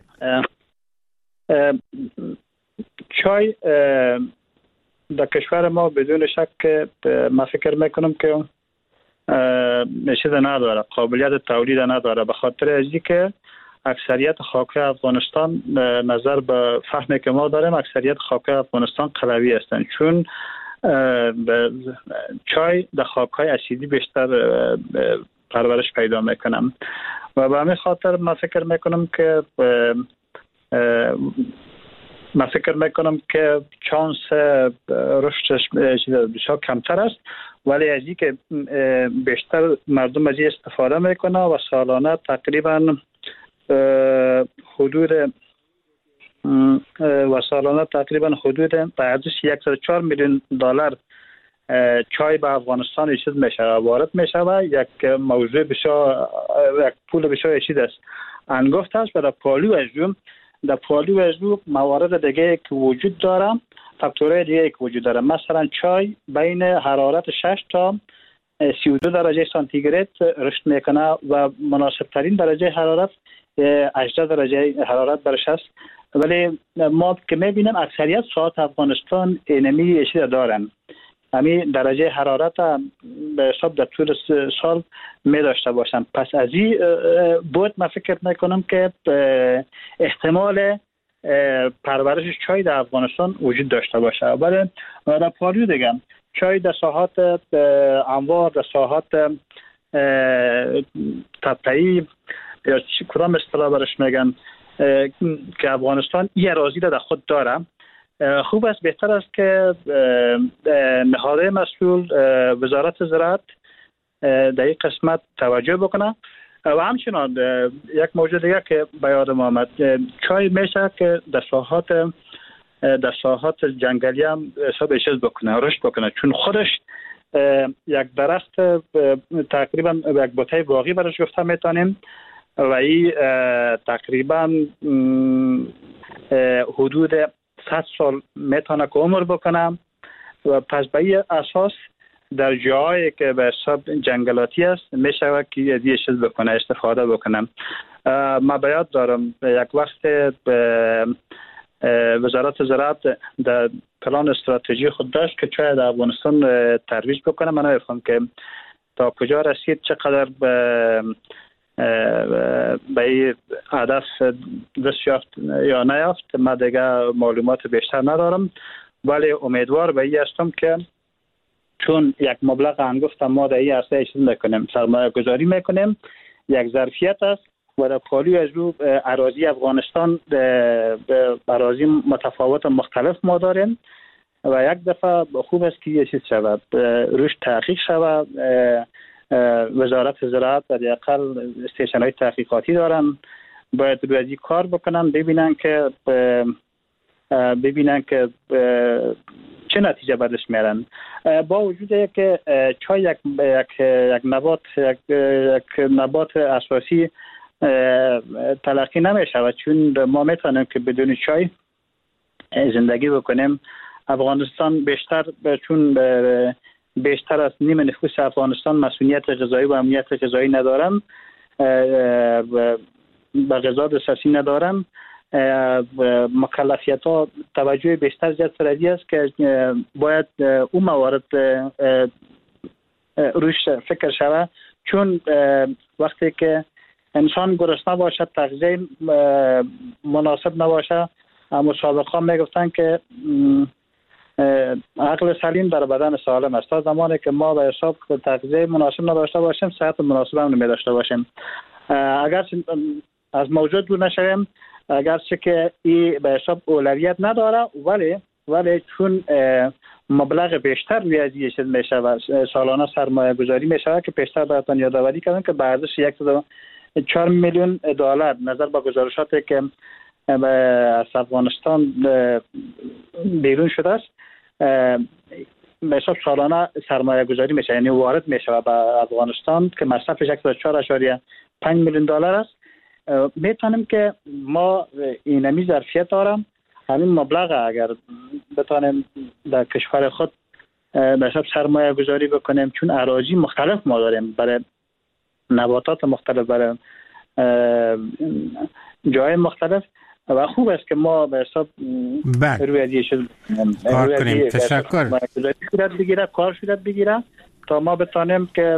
چای در کشور ما بدون شک ما فکر میکنم که چیز نداره، قابلیت تولید نداره، به خاطر ازی که اکثریت خاک افغانستان نظر به فهمی که ما داریم اکثریت خاک افغانستان قلوی هستند، چون چای در خاک‌های اسیدی بیشتر پرورش پیدا میکنم و به همین خاطر من فکر میکنم که من فکر میکنم که چانس رشدش بسیار کمتر است، ولی از این که بیشتر مردم از این استفاده میکنه و سالانه تقریبا حدود و سالانه تقریبا حدود به ارزش صد و چهار میلیون دلار چای به افغانستان چیز میشه وارد میشه و یک موضوع بسیار یک پول بسیار چیز است انگفت است. و در پالو از رو در پالو از رو موارد دیگه که وجود داره، فاکتورهای دیگه که وجود داره، مثلا چای بین حرارت شش تا سی و دو درجه سانتیگراد رشد میکنه و مناسب ترین درجه حرارت هجده درجه حرارت برش است، ولی ما که میبینیم اکثریت ساعت افغانستان اینمی اشیاء دارن، همین درجه حرارت به حساب در طول سال می داشته باشن. پس از این بود من فکر میکنم که احتمال پرورش چای در افغانستان وجود داشته باشه. ولی در پالو دیگه چای در ساحات انواع در ساحات تپه‌ای یا چی کدام اصطلاح برش میگن که افغانستان این اراضی در خود داره، خوب است بهتر است که نهادهای مسئول وزارت زراعت در این قسمت توجه بکنه. و همچنان یک موضوع دیگه که به یادم آمد، چای میشه که در ساحات در ساحات جنگلی هم حساب چیز بکنه، رشد بکنه، چون خودش یک درخت تقریبا یک بوته باقی برش گفته میتونیم و این تقریبا حدود صد سال میتونه که عمر بکنم و پس به این اساس در جایی که به حساب جنگلاتی است میشه که یه چیز بکنه استفاده بکنم. ما باید دارم یک وقت وزارت زراعت در پلان استراتژی خود داشت که چای در افغانستان ترویج بکنه. من نمیفهم که تا کجا رسید، چقدر به به این هدف دست یافت یا نیافت، من دیگه معلومات بیشتر ندارم، ولی امیدوار به این هستم که چون یک مبلغ انگفت ما در این عرصه چیز میکنیم، سرمایه گذاری میکنیم، یک ظرفیت است و در خالی از رو اراضی افغانستان اراضی متفاوت و مختلف ما داریم و یک دفعه خوب است که یه چیز شود روش تحقیق شود. وزارت زراعت در اقل استیشن های تحقیقاتی دارن، باید روی از این کار بکنن، ببینن که ببینن که چه نتیجه بردش میرن. با وجود که چای یک یک یک نبات یک, یک نبات اساسی تلقی نمیشه، چون ما میتونیم که بدون چای زندگی بکنیم. افغانستان بیشتر چون بیشتر از نیم نفوس افغانستان مسئولیت غذایی و امنیت غذایی ندارن، به غذا دسترسی ندارن، مکلفیت ها توجه بیشتر زیاد سردی است که باید اون موارد روش فکر شود. چون وقتی که انسان گرسنه باشد، تغذیه مناسب نباشه، مسابقه میگفتن که عقل سلیم در بدن سالم است. تا زمانی که ما به حساب تغذیه مناسب نداشته باشیم، صحت مناسب هم نمی داشته باشیم. اگر از موجود دور نشویم، اگرچه که این به حساب اولویت نداره، ولی ولی چون مبلغ بیشتر روی از این چیز میشه و سالانه سرمایه گذاری میشه که پیشتر براتون یادآوری کردم که به ارزش صد و چهار میلیون دلار نظر به گزارشاتی که از افغانستان بیرون شده است، به حساب سالانه سرمایه گذاری میشه، یعنی وارد میشه به افغانستان که مصرفش صد و چهار و پنج میلیون دلار است. میتونیم که ما اینمی ظرفیت دارم، همین مبلغ اگر بتونیم در کشور خود به حساب سرمایه گذاری بکنیم، چون اراضی مختلف ما داریم برای نباتات مختلف، برای جای مختلف و خوب است که ما به حساب روی ازیه شد کار کنیم. تشکر. صورت بگیره، کار صورت بگیره تا ما بتانیم که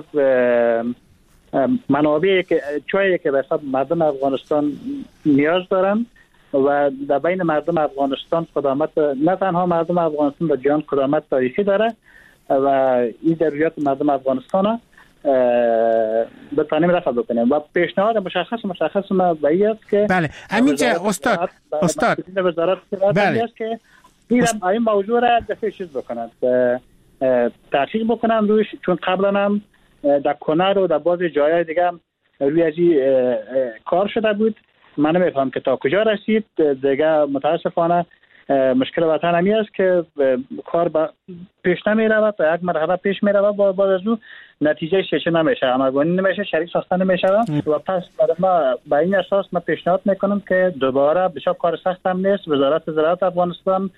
منابعی که چایی که به حساب مردم افغانستان نیاز دارن و در بین مردم افغانستان قدامت، نه تنها مردم افغانستان در جهان قدامت تاریخی داره و این ضروریات مردم افغانستان بتانیم رفع بکنیم. و پیشنهاد مشخص مشخص ما باید است که بله همینجا استاد استاد وزارت بله است که این موضوع را دفعه چیز بکنند، تحقیق بکنند روش، چون قبلا هم در کنر و در بعضی جای دیگه روی ازی کار شده بود. من نمیفهم که تا کجا رسید دیگه. متاسفانه مشکل وطن همی است که کار با پیش نمی رود و یک مرحله پیش می رود، با بعد از اون نتیجه شیشه نمیشه، عملگانی نمیشه، شریک ساخته نمیشه و پس برای ما با این اساس من پیشنهاد میکنم که دوباره بسیار کار سخت هم نیست. وزارت زراعت افغانستان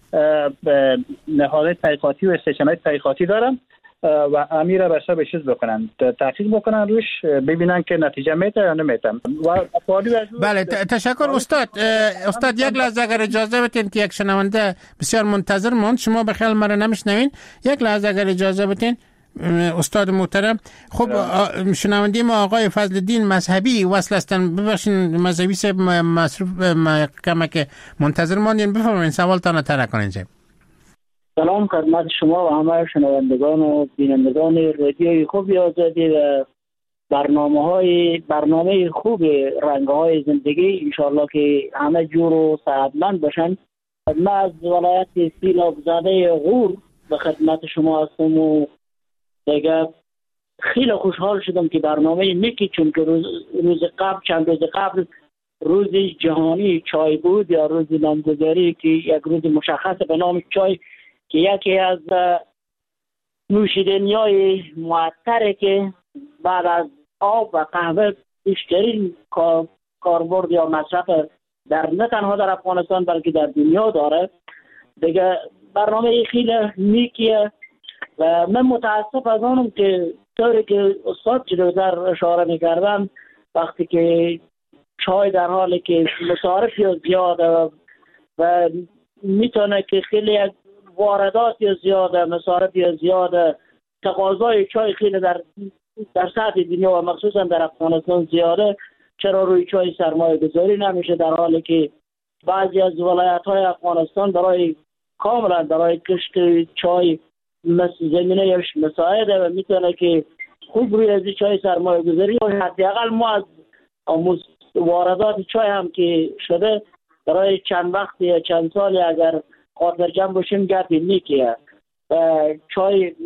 نهادهای تحقیقاتی و استیشن‌های تحقیقاتی دارن و امیر به حساب چیز بکنن، تحقیق بکنن روش، ببینن که نتیجه میده یا نمیده. و بله تشکر استاد. استاد یک لحظه اگر اجازه بدین که یک شنونده بسیار منتظر موند، شما به خیال مرا نمیشنوین، یک لحظه اگر اجازه بدین استاد محترم. خب شنونده ما آقای فضلالدین مذهبی وصل هستن. ببخشید مذهبی صاحب مصروف کمه که منتظر ماندین، بفرمایید سوالتان طرح کنین. سلام خدمت شما و همه شنوندگان و بینندگان رادیوی خوب آزادی و برنامه های برنامه خوب رنگ های زندگی، انشالله که همه جور و صحتمند باشن. من از ولایت سیلاب زاده غور به خدمت شما هستم و دیگه خیلی خوشحال شدم که برنامه میکی، چون که روز, روز قبل چند روز قبل روز جهانی چای بود یا روز نامگذاری که یک روز مشخص به نام چای که یکی از نوشیدنی‌های معطره که بعد از آب و قهوه بیشترین کاربرد یا مصرف در نه تنها در افغانستان بلکه در دنیا داره. دیگه برنامه خیلی نیکیه و من متاسف از آنم که طوری که استاد جلوتر اشاره میکردن، وقتی که چای در حالی که مصارف یا زیاده و میتونه که خیلی واردات یا زیاده، مصارف یا زیاده، تقاضای چای خیلی در در سطح دنیا و مخصوصا در افغانستان زیاده، چرا روی چای سرمایه گذاری نمیشه، در حالی که بعضی از ولایت های افغانستان برای کاملا برای کشت چای مثل زمینه مساعده و میتونه که خوب روی از چای سرمایه گذاری و حداقل ما از واردات چای هم که شده برای چند وقت یا چند سال اگر خاطر جمع باشیم گپی نیکیه. چای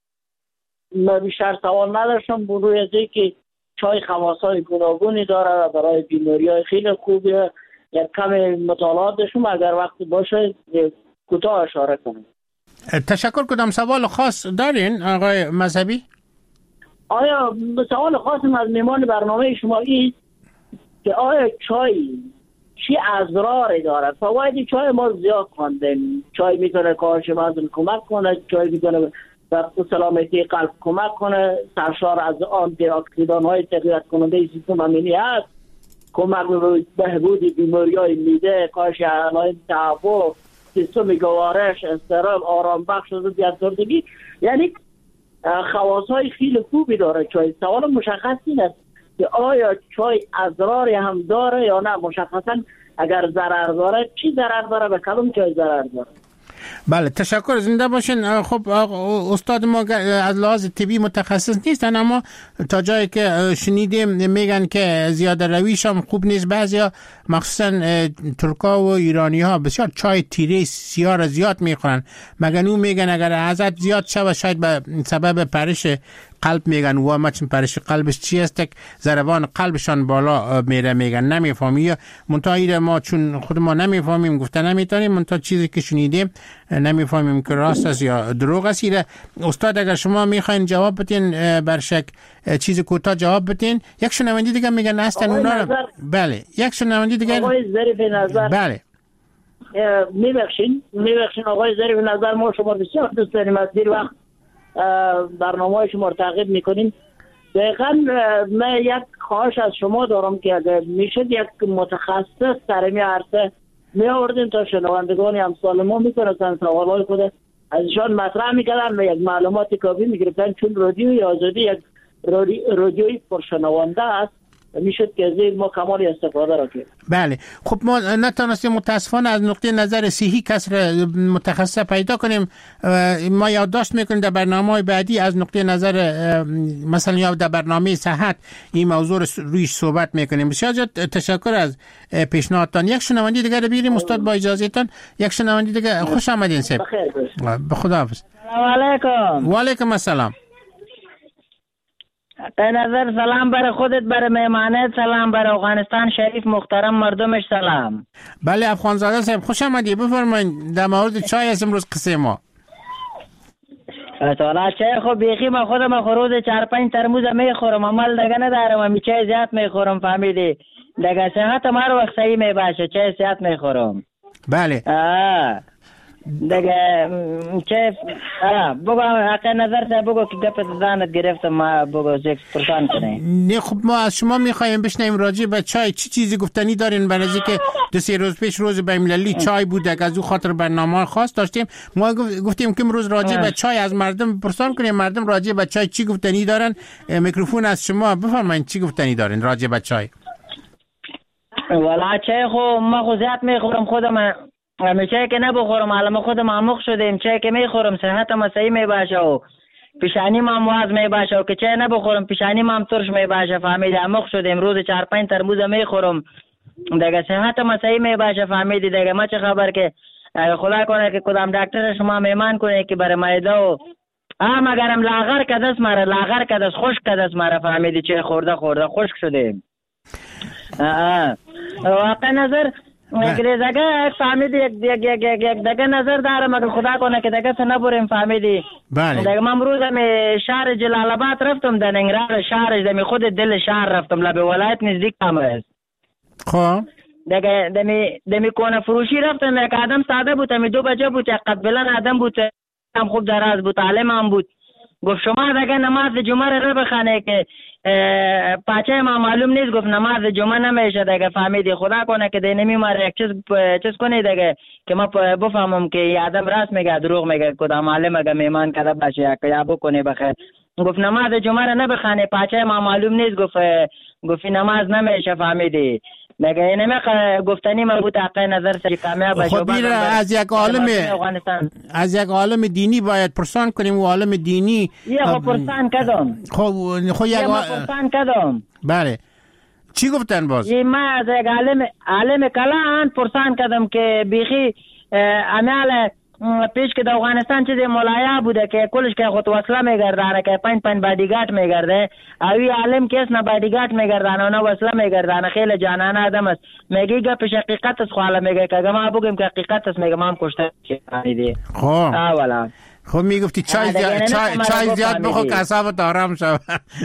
من بیشتر سوال نداشتم روی از که چای خواصای گوناگونی داره و برای بیماری های خیلی خوبیه. یک کم مطالعات داشتم اگر وقت باشه کوتاه اشاره کنم. تشکر. کدام سوال خاص دارین آقای مذهبی؟ آیا سوال خاصم از میمان برنامه شما این که آیا چای چی اضراری داره؟ فواید چای ما زیاد خواندیم. چای میتونه کاهش وزن کمک کنه، چای میتونه به سلامتی قلب کمک کنه، سرشار از آنتی اکسیدان های تقویت کننده سیستم ایمنی هست، کمک به بهبود بیماری های میده، کاهش علائم تعفف، سیستم گوارش، اضطراب، آرام بخش و افسردگی. یعنی خواص های خیلی خوبی داره چای. سوال مشخص این است که آیا چای اضراری هم داره یا نه؟ مشخصا اگر ضرر داره چی ضرر داره و کدوم چای ضرر داره؟ بله تشکر. زنده باشین. خب استاد ما از لحاظ طبی متخصص نیستن، اما تا جایی که شنیدیم میگن که زیاده رویش هم خوب نیست. بعضیا مخصوصا ترکا و ایرانی ها بسیار چای تیره سیاه را زیاد میخورن. مگنو میگن اگر عزت زیاد شود شاید به سبب پرش قلب میگن و ما چون پرش قلبش چی است که ضربان قلبشان بالا میره. میگن نمیفهمی منتها ما چون خود ما نمیفهمیم گفته نمیتونیم، منتها چیزی که شنیدیم نمیفهمیم که راست است یا دروغ است. استاد اگر شما میخواین جواب بدین بر شک چیز کوتاه جواب بدین. یک شنونده دیگه میگن هستن اونا. بله یک شنونده دیگه. آقای ظریف نظر. بله میبخشین میبخشین آقای ظریف نظر، ما شما بسیار دوست داریم، از دیر وقت برنامه شما رو تعقیب میکنیم. دقیقا من یک خواهش از شما دارم که اگر میشد یک متخصص در این عرصه می آوردین تا شنوندگانی امثال ما میتونستن سوالای خود ازشان مطرح میکردن و یک معلومات کافی میگرفتن، چون رادیوی آزادی یک رادیوی پرشنونده است میشد که از ما کمال استفاده را کرد. بله خب ما نتونستیم متاسفانه از نقطه نظر صحی کس را متخصص پیدا کنیم. ما یادداشت میکنیم در برنامه‌های بعدی از نقطه نظر مثلا یا در برنامه صحت این موضوع رویش صحبت میکنیم. بسیار تشکر از پیشنهادتان. یک شنونده دیگه رو بگیریم استاد با اجازهتون. یک شنونده دیگه. خوش آمدین صاحب. بخیر باشید. به خداحافظ. سلام علیکم. و علیکم السلام. به نظر سلام برای خودت، برای مهمانت سلام، برای افغانستان شریف محترم مردمش سلام. بله افغانزاده صاحب خوش آمدی. بفرمایید در مورد چای از امروز قصه ما. حالا چای خب بیخی ما خودم خروز چهار پنج ترموز میخورم، عمل دیگه ندارم، می چای زیاد میخورم فهمیدی دیگه، صحت ما رو وقت صحیح میباشه، چای زیاد میخورم. بله آه دیگه چه آه بگو حق نظر تا بگو که گپ زانت گرفتم ما بگو یک پرسان کنه. نه خب ما از شما میخوایم بشنویم راجع به چای چی چیزی گفتنی دارین؟ برای اینکه دو سه روز پیش روز بین‌المللی چای بود، از او خاطر برنامه خاص داشتیم. ما گفتیم که امروز راجع به چای از مردم پرسان کنیم، مردم راجع به چای چی گفتنی دارن. میکروفون از شما، بفرمایید چی گفتنی دارین راجع به چای؟ والا چای خو ما خو زیاد میخورم خودم، اما چای که نبخورم علم خودم عمق شدیم، چای که میخورم صحتم صحیح میباشه و پیشانی ما مواز میباشه و که چای نبخورم پیشانی ما هم ترش میباشه فهمیدی، عمق شدیم روز چهار پنج ترموز میخورم دیگه صحتم صحیح میباشه فهمیدی دیگه. ما چه خبر که خدا کنه که کدام دکتر شما میمان کنه که برای معده و آ مگرم لاغر کدس ماره لاغر کدس خشک کدس ماره فهمیدی، چای خورده خورده خشک شدیم. آه واقع نظر اگر دیگه فهمیدی یک یک یک یک یک دیگه نظر دارم اگر خدا کنه که دیگه سه نبریم فهمیدی. بله دیگه من امروز می شهر جلال آباد رفتم، در ننگرهار شهرش دمی خود دل شهر رفتم، لب ولایت نزدیک هم است. خب دیگه دمی دمی کنه فروشی رفتم، یک آدم ساده بود، می دو بجه بود، یک قد بلند آدم بود، هم خوب دراز بود، عالم هم بود. گفت شما دیگه نماز جمعه رو بخونه که پاچه ما معلوم نیست. گفت نماز جمعه نمیشه دیگه فهمیدی، خدا کنه که دی نمیماره یک چیز چیز کنه دیگه که ما بفهمم که یه آدم راست میگه دروغ میگه، کدام عالم اگه میمان کرده باشه یا بکنه بخیر گفت نماز جمعه را نبخانه، پاچه ما معلوم نیست. گفت گفت نماز نمیشه فهمیدی. مگه اینه گفتنی مربوط حق نظر سری کامیاب باشه. خب بیره از یک عالم از یک عالم دینی باید پرسان کنیم. و عالم دینی یه خب پرسان کردم. خب خب یک پرسان کردم. بله چی گفتن باز؟ یه ما از یک عالم عالم کلان پرسان کردم که بیخی امیال پیش که در افغانستان چیزی ملایا بوده که کلش که خود وصله میگردانه که پنج پنج بادیگارد میگرده. اوی عالم کس نه بادیگارد میگردانه و نه وصله میگردانه. خیلی جانانه آدم است. میگی گپش حقیقت است. خواله میگه که ما بگیم که حقیقت است. میگه ما هم کشته شدیم. خب اولا خب میگفتی چای زیاد چای چای زیاد بخور که اعصابت آرام شود.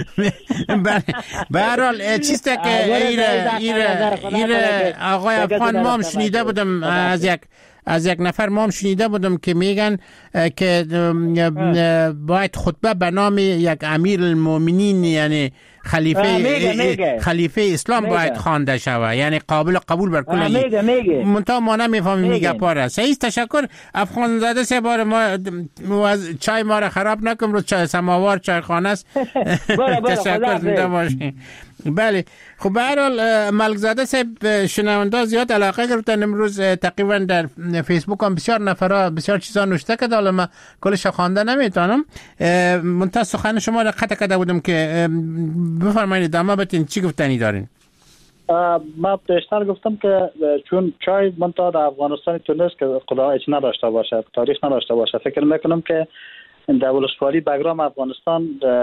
به هر حال چیزی که ایره ایره ایره آقای افغان ما هم شنیده بودم از یک از یک نفر ما هم شنیده بودم که میگن که باید خطبه به نام یک امیر المؤمنین یعنی خلیفه میگه میگه. خلیفه اسلام میگه. باید خوانده شود یعنی قابل قبول بر کل. میگه میگه منتها ما نمیفهمیم میگه پاره. صحیح تشکر افغان زاده سه بار ما چای ما را خراب نکنم. رو چای سماوار چای خانه است. تشکر زنده باشین. بله خب به هر حال ملک زاده صاحب شنونده زیاد علاقه گرفتن امروز. تقریبا در فیسبوک هم بسیار نفرا بسیار چیزا نوشته که حالا من کلش خوانده نمیتونم. منتها سخن شما را قطع کرده بودم که بفرمایید ادامه بدین. چی گفتنی دارین؟ من بیشتر گفتم که چون چای منتها در افغانستان تونست که خدا هیچ نداشته باشه، تاریخ نداشته باشه. فکر میکنم که در ولسوالی بگرام افغانستان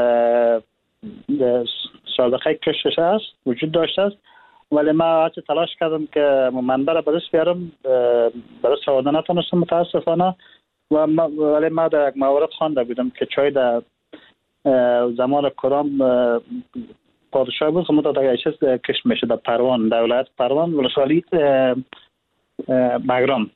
سابقه کشش است وجود داشته است، ولی ما هرچه تلاش کردم که منبع را برش بیارم برش سواده نتونستم متاسفانه. و ما ولی ما در یک مورد خوانده بودم که چای در زمان کرام پادشاه بود خمود در یک چیز کش میشه در پروان، در ولایت پروان ولسوالی بگرام.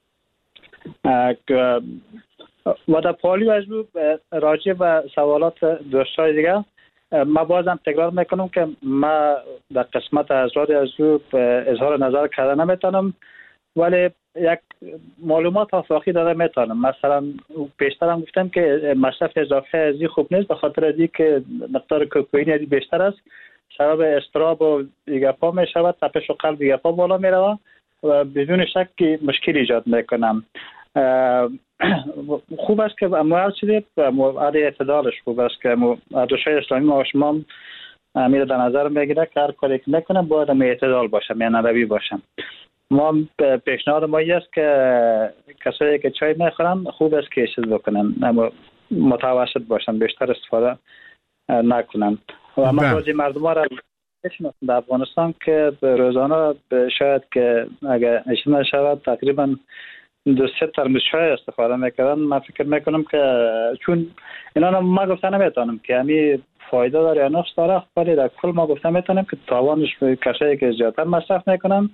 و در پالی وجبو راجع به سوالات دوستای دیگه ما بازم تکرار میکنم که ما در قسمت از رادی از رو اظهار نظر کرده نمیتونم، ولی یک معلومات آفاقی داده میتونم. مثلا بیشتر هم گفتم که مصرف اضافه ازی خوب نیست، به خاطر ازی که مقدار کوکائین ازی بیشتر است، سبب استراب و دیگه پا می شود، تپش و قلب دیگه پا بالا می رود و بدون شک مشکل ایجاد میکنم. خوب است که اموال چیزی عادی اعتدالش خوب است که ارزش‌های اسلامی ما و شما امیر در نظر میگیره که هر کاری که میکنم باید اعتدال باشه، میانروی باشه. ما پیشنهاد ما است که کسایی که چای میخورن خوب است که چیز بکنن، اما متوسط باشن، بیشتر استفاده نکنن. و ما روزی مردم ها را بشناسیم در افغانستان که روزانه شاید که اگر اشتباه نشود تقریبا دو سه ترمز چای استفاده میکردن. من فکر میکنم که چون اینا ما گفته نمیتونم که همین فایده داره یا نقص داره، ولی در کل ما گفته میتونم که تاوانش کسایی که زیادتر مصرف میکنن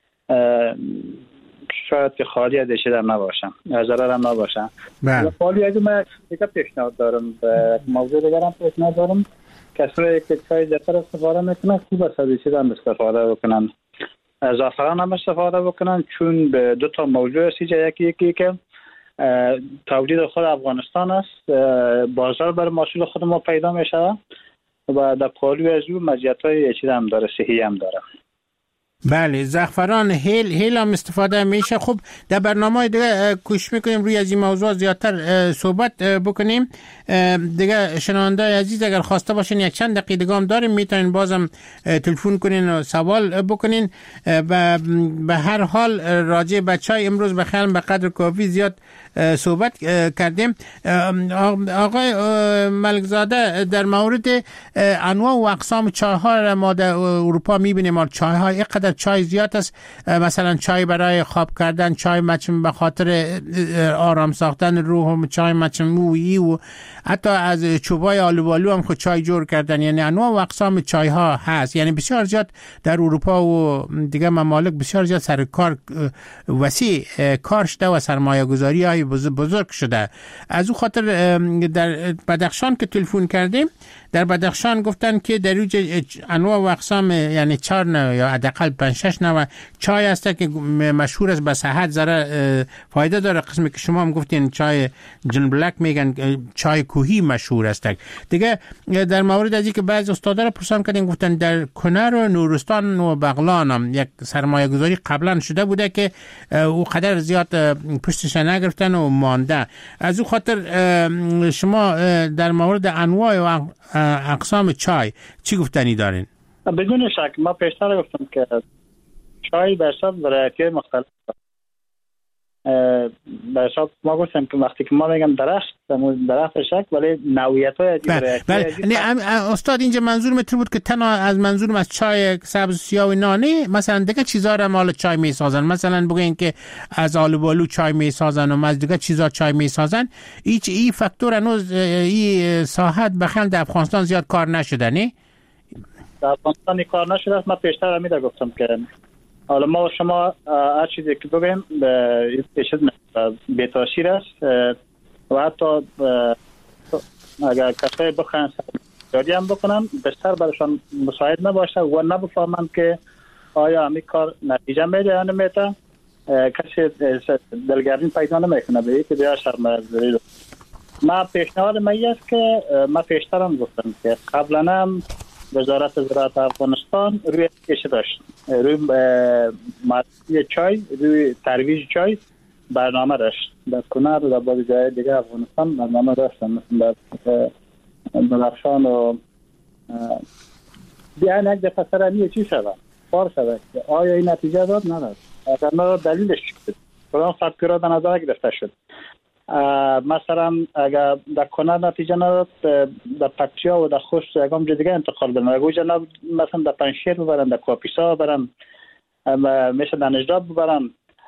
شاید که خالی از اشتباه نباشم، ضرر هم نباشم. خالی از من دیگه پیشنهاد دارم، موضوع دیگه هم پیشنهاد دارم. کسایی که چای زیادتر استفاده میکنن خوب است از چیز هم استفاده بکنن، زعفران هم استفاده بکنن، چون به دو تا موضوع است. یکی یکی که تولید خود افغانستان است، بازار بر محصول خود ما پیدا می شود و در پالوی از او مزیت‌های چیز هم داره، صحی هم داره. بله زعفران هیل هیل هم استفاده میشه. خب در برنامه دیگه کوشش میکنیم روی از این موضوع زیادتر صحبت بکنیم. دیگه شنونده عزیز اگر خواسته باشین یک چند دقیقه دیگه هم داریم، میتونین بازم تلفن کنین و سوال بکنین. و به هر حال راجع به چای امروز به خیال به قدر کافی زیاد صحبت کردیم. آقای ملک زاده در مورد انواع و اقسام چای ها را ما در اروپا میبینیم. ما چای ها اینقدر چای زیاد است، مثلا چای برای خواب کردن، چای مچم به خاطر آرام ساختن روح، چای مچمویی و حتی از چوبای آلوبالو هم خود چای جور کردن. یعنی انواع و اقسام چای ها هست، یعنی بسیار زیاد در اروپا و دیگه ممالک بسیار زیاد سر کار وسیع کار شده و سرمایه گذاری های بزرگ شده. از او خاطر در بدخشان که تلفن کردیم در بدخشان گفتن که در روز انواع و اقسام یعنی چهار نوع یا حداقل پنج شش نوع چای هست که مشهور است به صحت ضرر فایده داره. قسمی که شما هم گفتین چای جن بلک میگن چای کوهی مشهور است. دیگه در مورد از اینکه بعضی استادا رو پرسان کردن گفتن در کنر و نورستان و بغلان هم یک سرمایه گذاری قبلا شده بوده که او قدر زیاد پشتش نگرفتن و مانده. از او خاطر شما در مورد انواع و اقسام چای چی گفتنی دارین؟ بدون شک ما پیشتر گفتم که چای به حساب ورایتی مختلف به حساب ما گفتم که وقتی که ما میگم درخت درخت شک ولی نوعیت های عجیب استاد اینجا منظور متر بود که تنها از منظورم از چای سبز سیاه و نانی مثلا دیگه چیزا رو مال چای میسازن، مثلا بگین که از آلوبالو چای میسازن و از دیگه چیزا چای میسازن. هیچ این فاکتور هنوز این ساحت بخند در افغانستان زیاد کار نشده نه؟ در افغانستان کار نشده است. ما پیشتر همیده گفتم که حالا ما و شما هر چیزی که بگیم بی‌تاثیر است و حتی اگر کسایی بخواهند سرمایه‌گذاری هم بکنن بسیار برایشان مساعد نباشه و نبفهمند که آیا همین کار نتیجه میده یا نمیده. کسی دلگرمی پیدا نمیکنه به اینکه بیا سرمایه‌گذاری رو. ما پیشنهاد من است که ما پیشتر هم گفتم که قبلا هم وزارت زراعت افغانستان روی کشه داشت، روی معرفی چای، روی ترویج چای برنامه داشت. در کنر و در بعضی جای دیگه افغانستان برنامه داشتن، مثل در بدخشان و بیان یک دفعه سرانی چی شود فار شود که آیا این نتیجه داد نداد، اگر نداد دلیلش چی بود، کدام فاکتورها در نظر گرفته شد. مثلا اگر در کنر نتیجه نداد در پکتیا و در خوست یکم جای دیگه انتقال بدن، اگر مثلا در پنشیر ببرن، در کاپیسا ببرن، مثل در نجراب ببرن،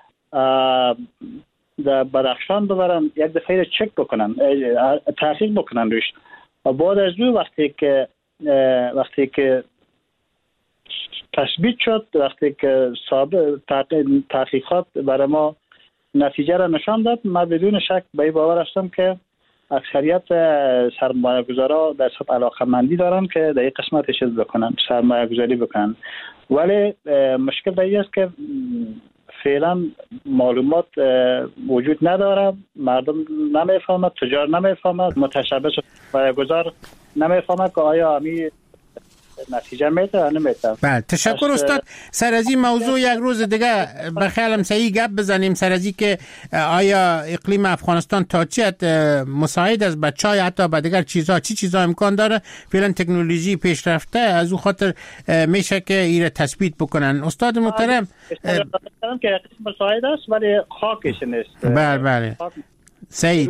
در بدخشان ببرن، یک دفعه چک بکنن، تحقیق بکنن روش. و بعد از اون وقتی که وقتی که تثبیت شد، وقتی که تحقیقات برای ما نتیجه را نشان داد، ما بدون شک به این باور هستم که اکثریت سرمایه گذارا در صورت علاقمندی دارن که در این قسمت چیز بکنن، سرمایه گذاری بکنن. ولی مشکل در این است که فعلا معلومات وجود نداره، مردم نمیفهمند، تجار نمیفهمند، متشبث سرمایه گذار نمیفهمند که آیا همی نتیجه میده یا نمیده. بله تشکر استاد. سر از این موضوع یک روز دیگه به خیالم صحیح گپ بزنیم، سر از این که آیا اقلیم افغانستان تا چی حد مساعد است به چای، حتی به دیگر چیزها چی چیزها امکان داره. فعلا تکنولوژی پیشرفته، از اون خاطر میشه که این تثبیت بکنن. استاد محترم که اقلیم مساعد است ولی خاکش نیست. بله بله صحیح.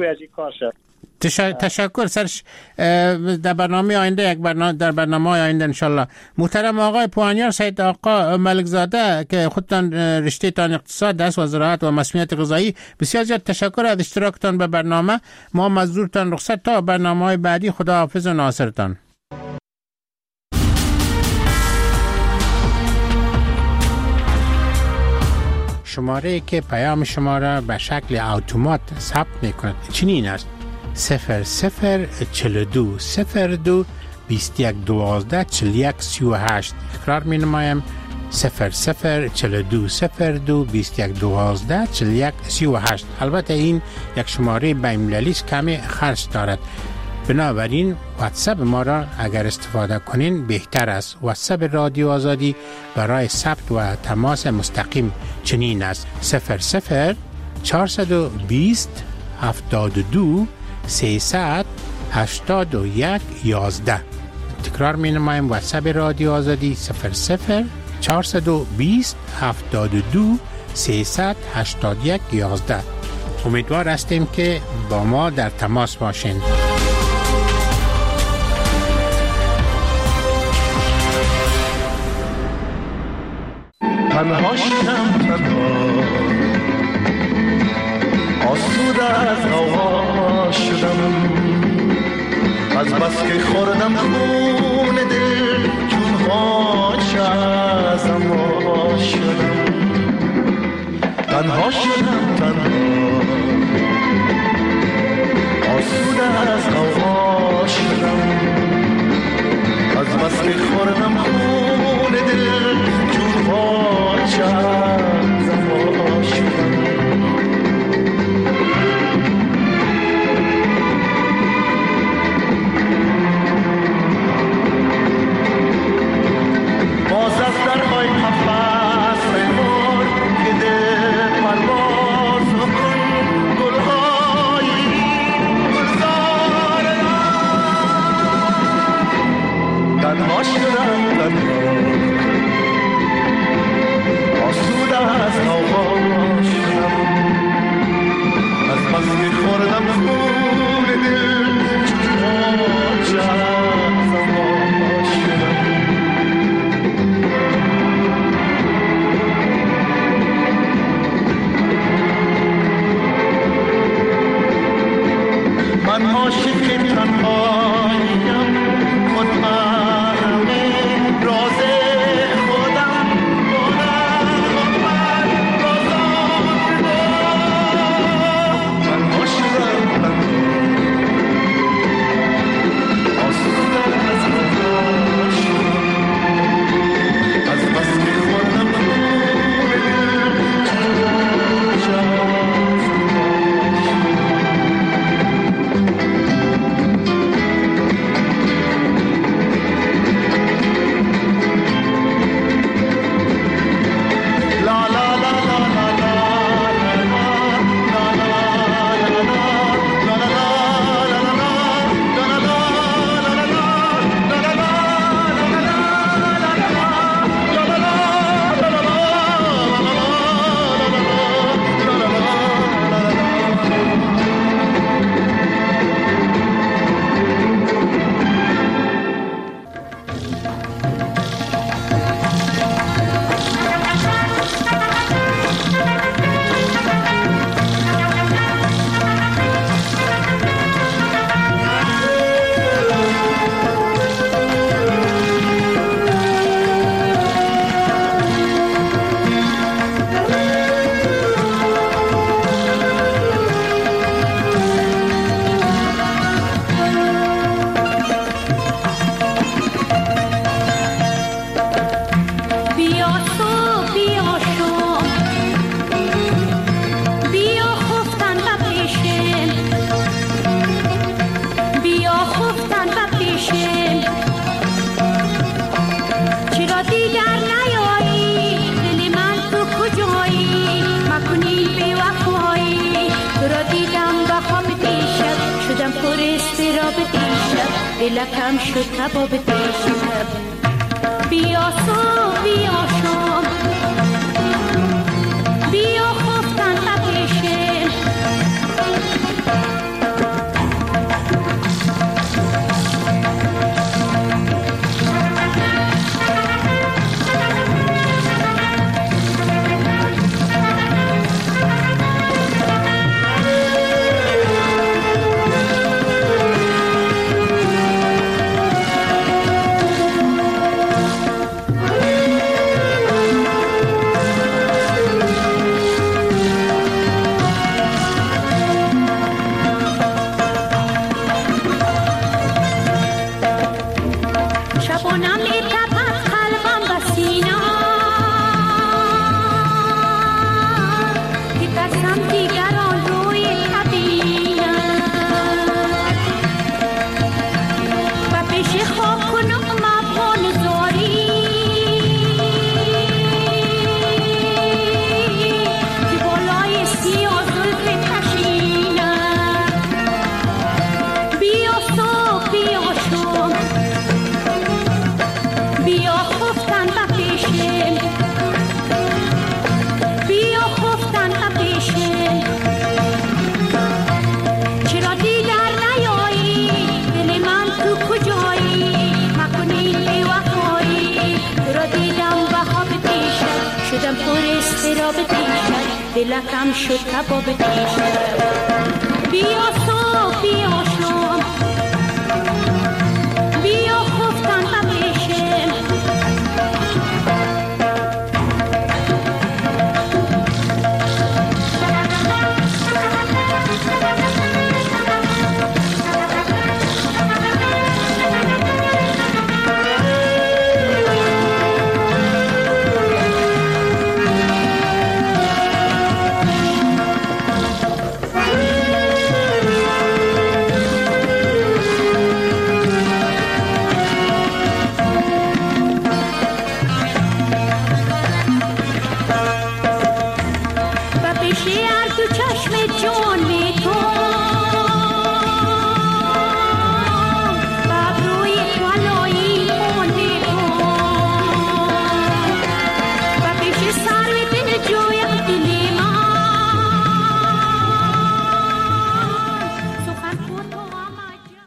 تشکر سرش. در برنامه آینده یک برنامه در برنامه آینده انشالله. محترم آقای پوانیار سید آقا ملکزاده که خودتان رشته تان اقتصاد دست و زراعت و مسئولیت غذایی، بسیار زیاد تشکر از اشتراکتان به برنامه. ما مزدورتان رخصت تا برنامه های بعدی. خدا حافظ و ناصرتان. شماره که پیام شما را به شکل اتومات ثبت می‌کند چنین است: صفر صفر چهل و دو صفر دو بیست یک دوازده چهل یک سی و هشت. تکرار می نمایم: صفر صفر چهل و دو صفر دو بیست یک دوازده چهل یک سی و هشت. البته این یک شماره بین‌المللی است، کمی خرج دارد، بنابراین واتساپ ما را اگر استفاده کنین بهتر است. واتساپ رادیو آزادی برای ثبت و تماس مستقیم چنین است: صفر صفر چهارصد و بیست هفتاد و دو سیصد هشتاد و یک یازده. تکرار می نمایم: واتساپ رادیو آزادی صفر صفر چهارصد و بیست هفتاد و دو سیصد هشتاد و یک یازده. امیدوار هستیم که با ما در تماس باشین. تنها شدم، تنها آسوده از غوغا شدم، از بس که خوردم خون دل چون خاک ازم وا شدم. تنها شدم، تنها آسوده از غوغا شدم، من عاشق تنهاییم خود غرق راز خودم بودم من بازم من عاشقم آسوده از خودش از بس که خودم خون دل دلکم شد کباب دیشب بیا صبح بیا شام بیا خفتن بپیشیم دلکم شد کباب دیشب بیا صبح بیا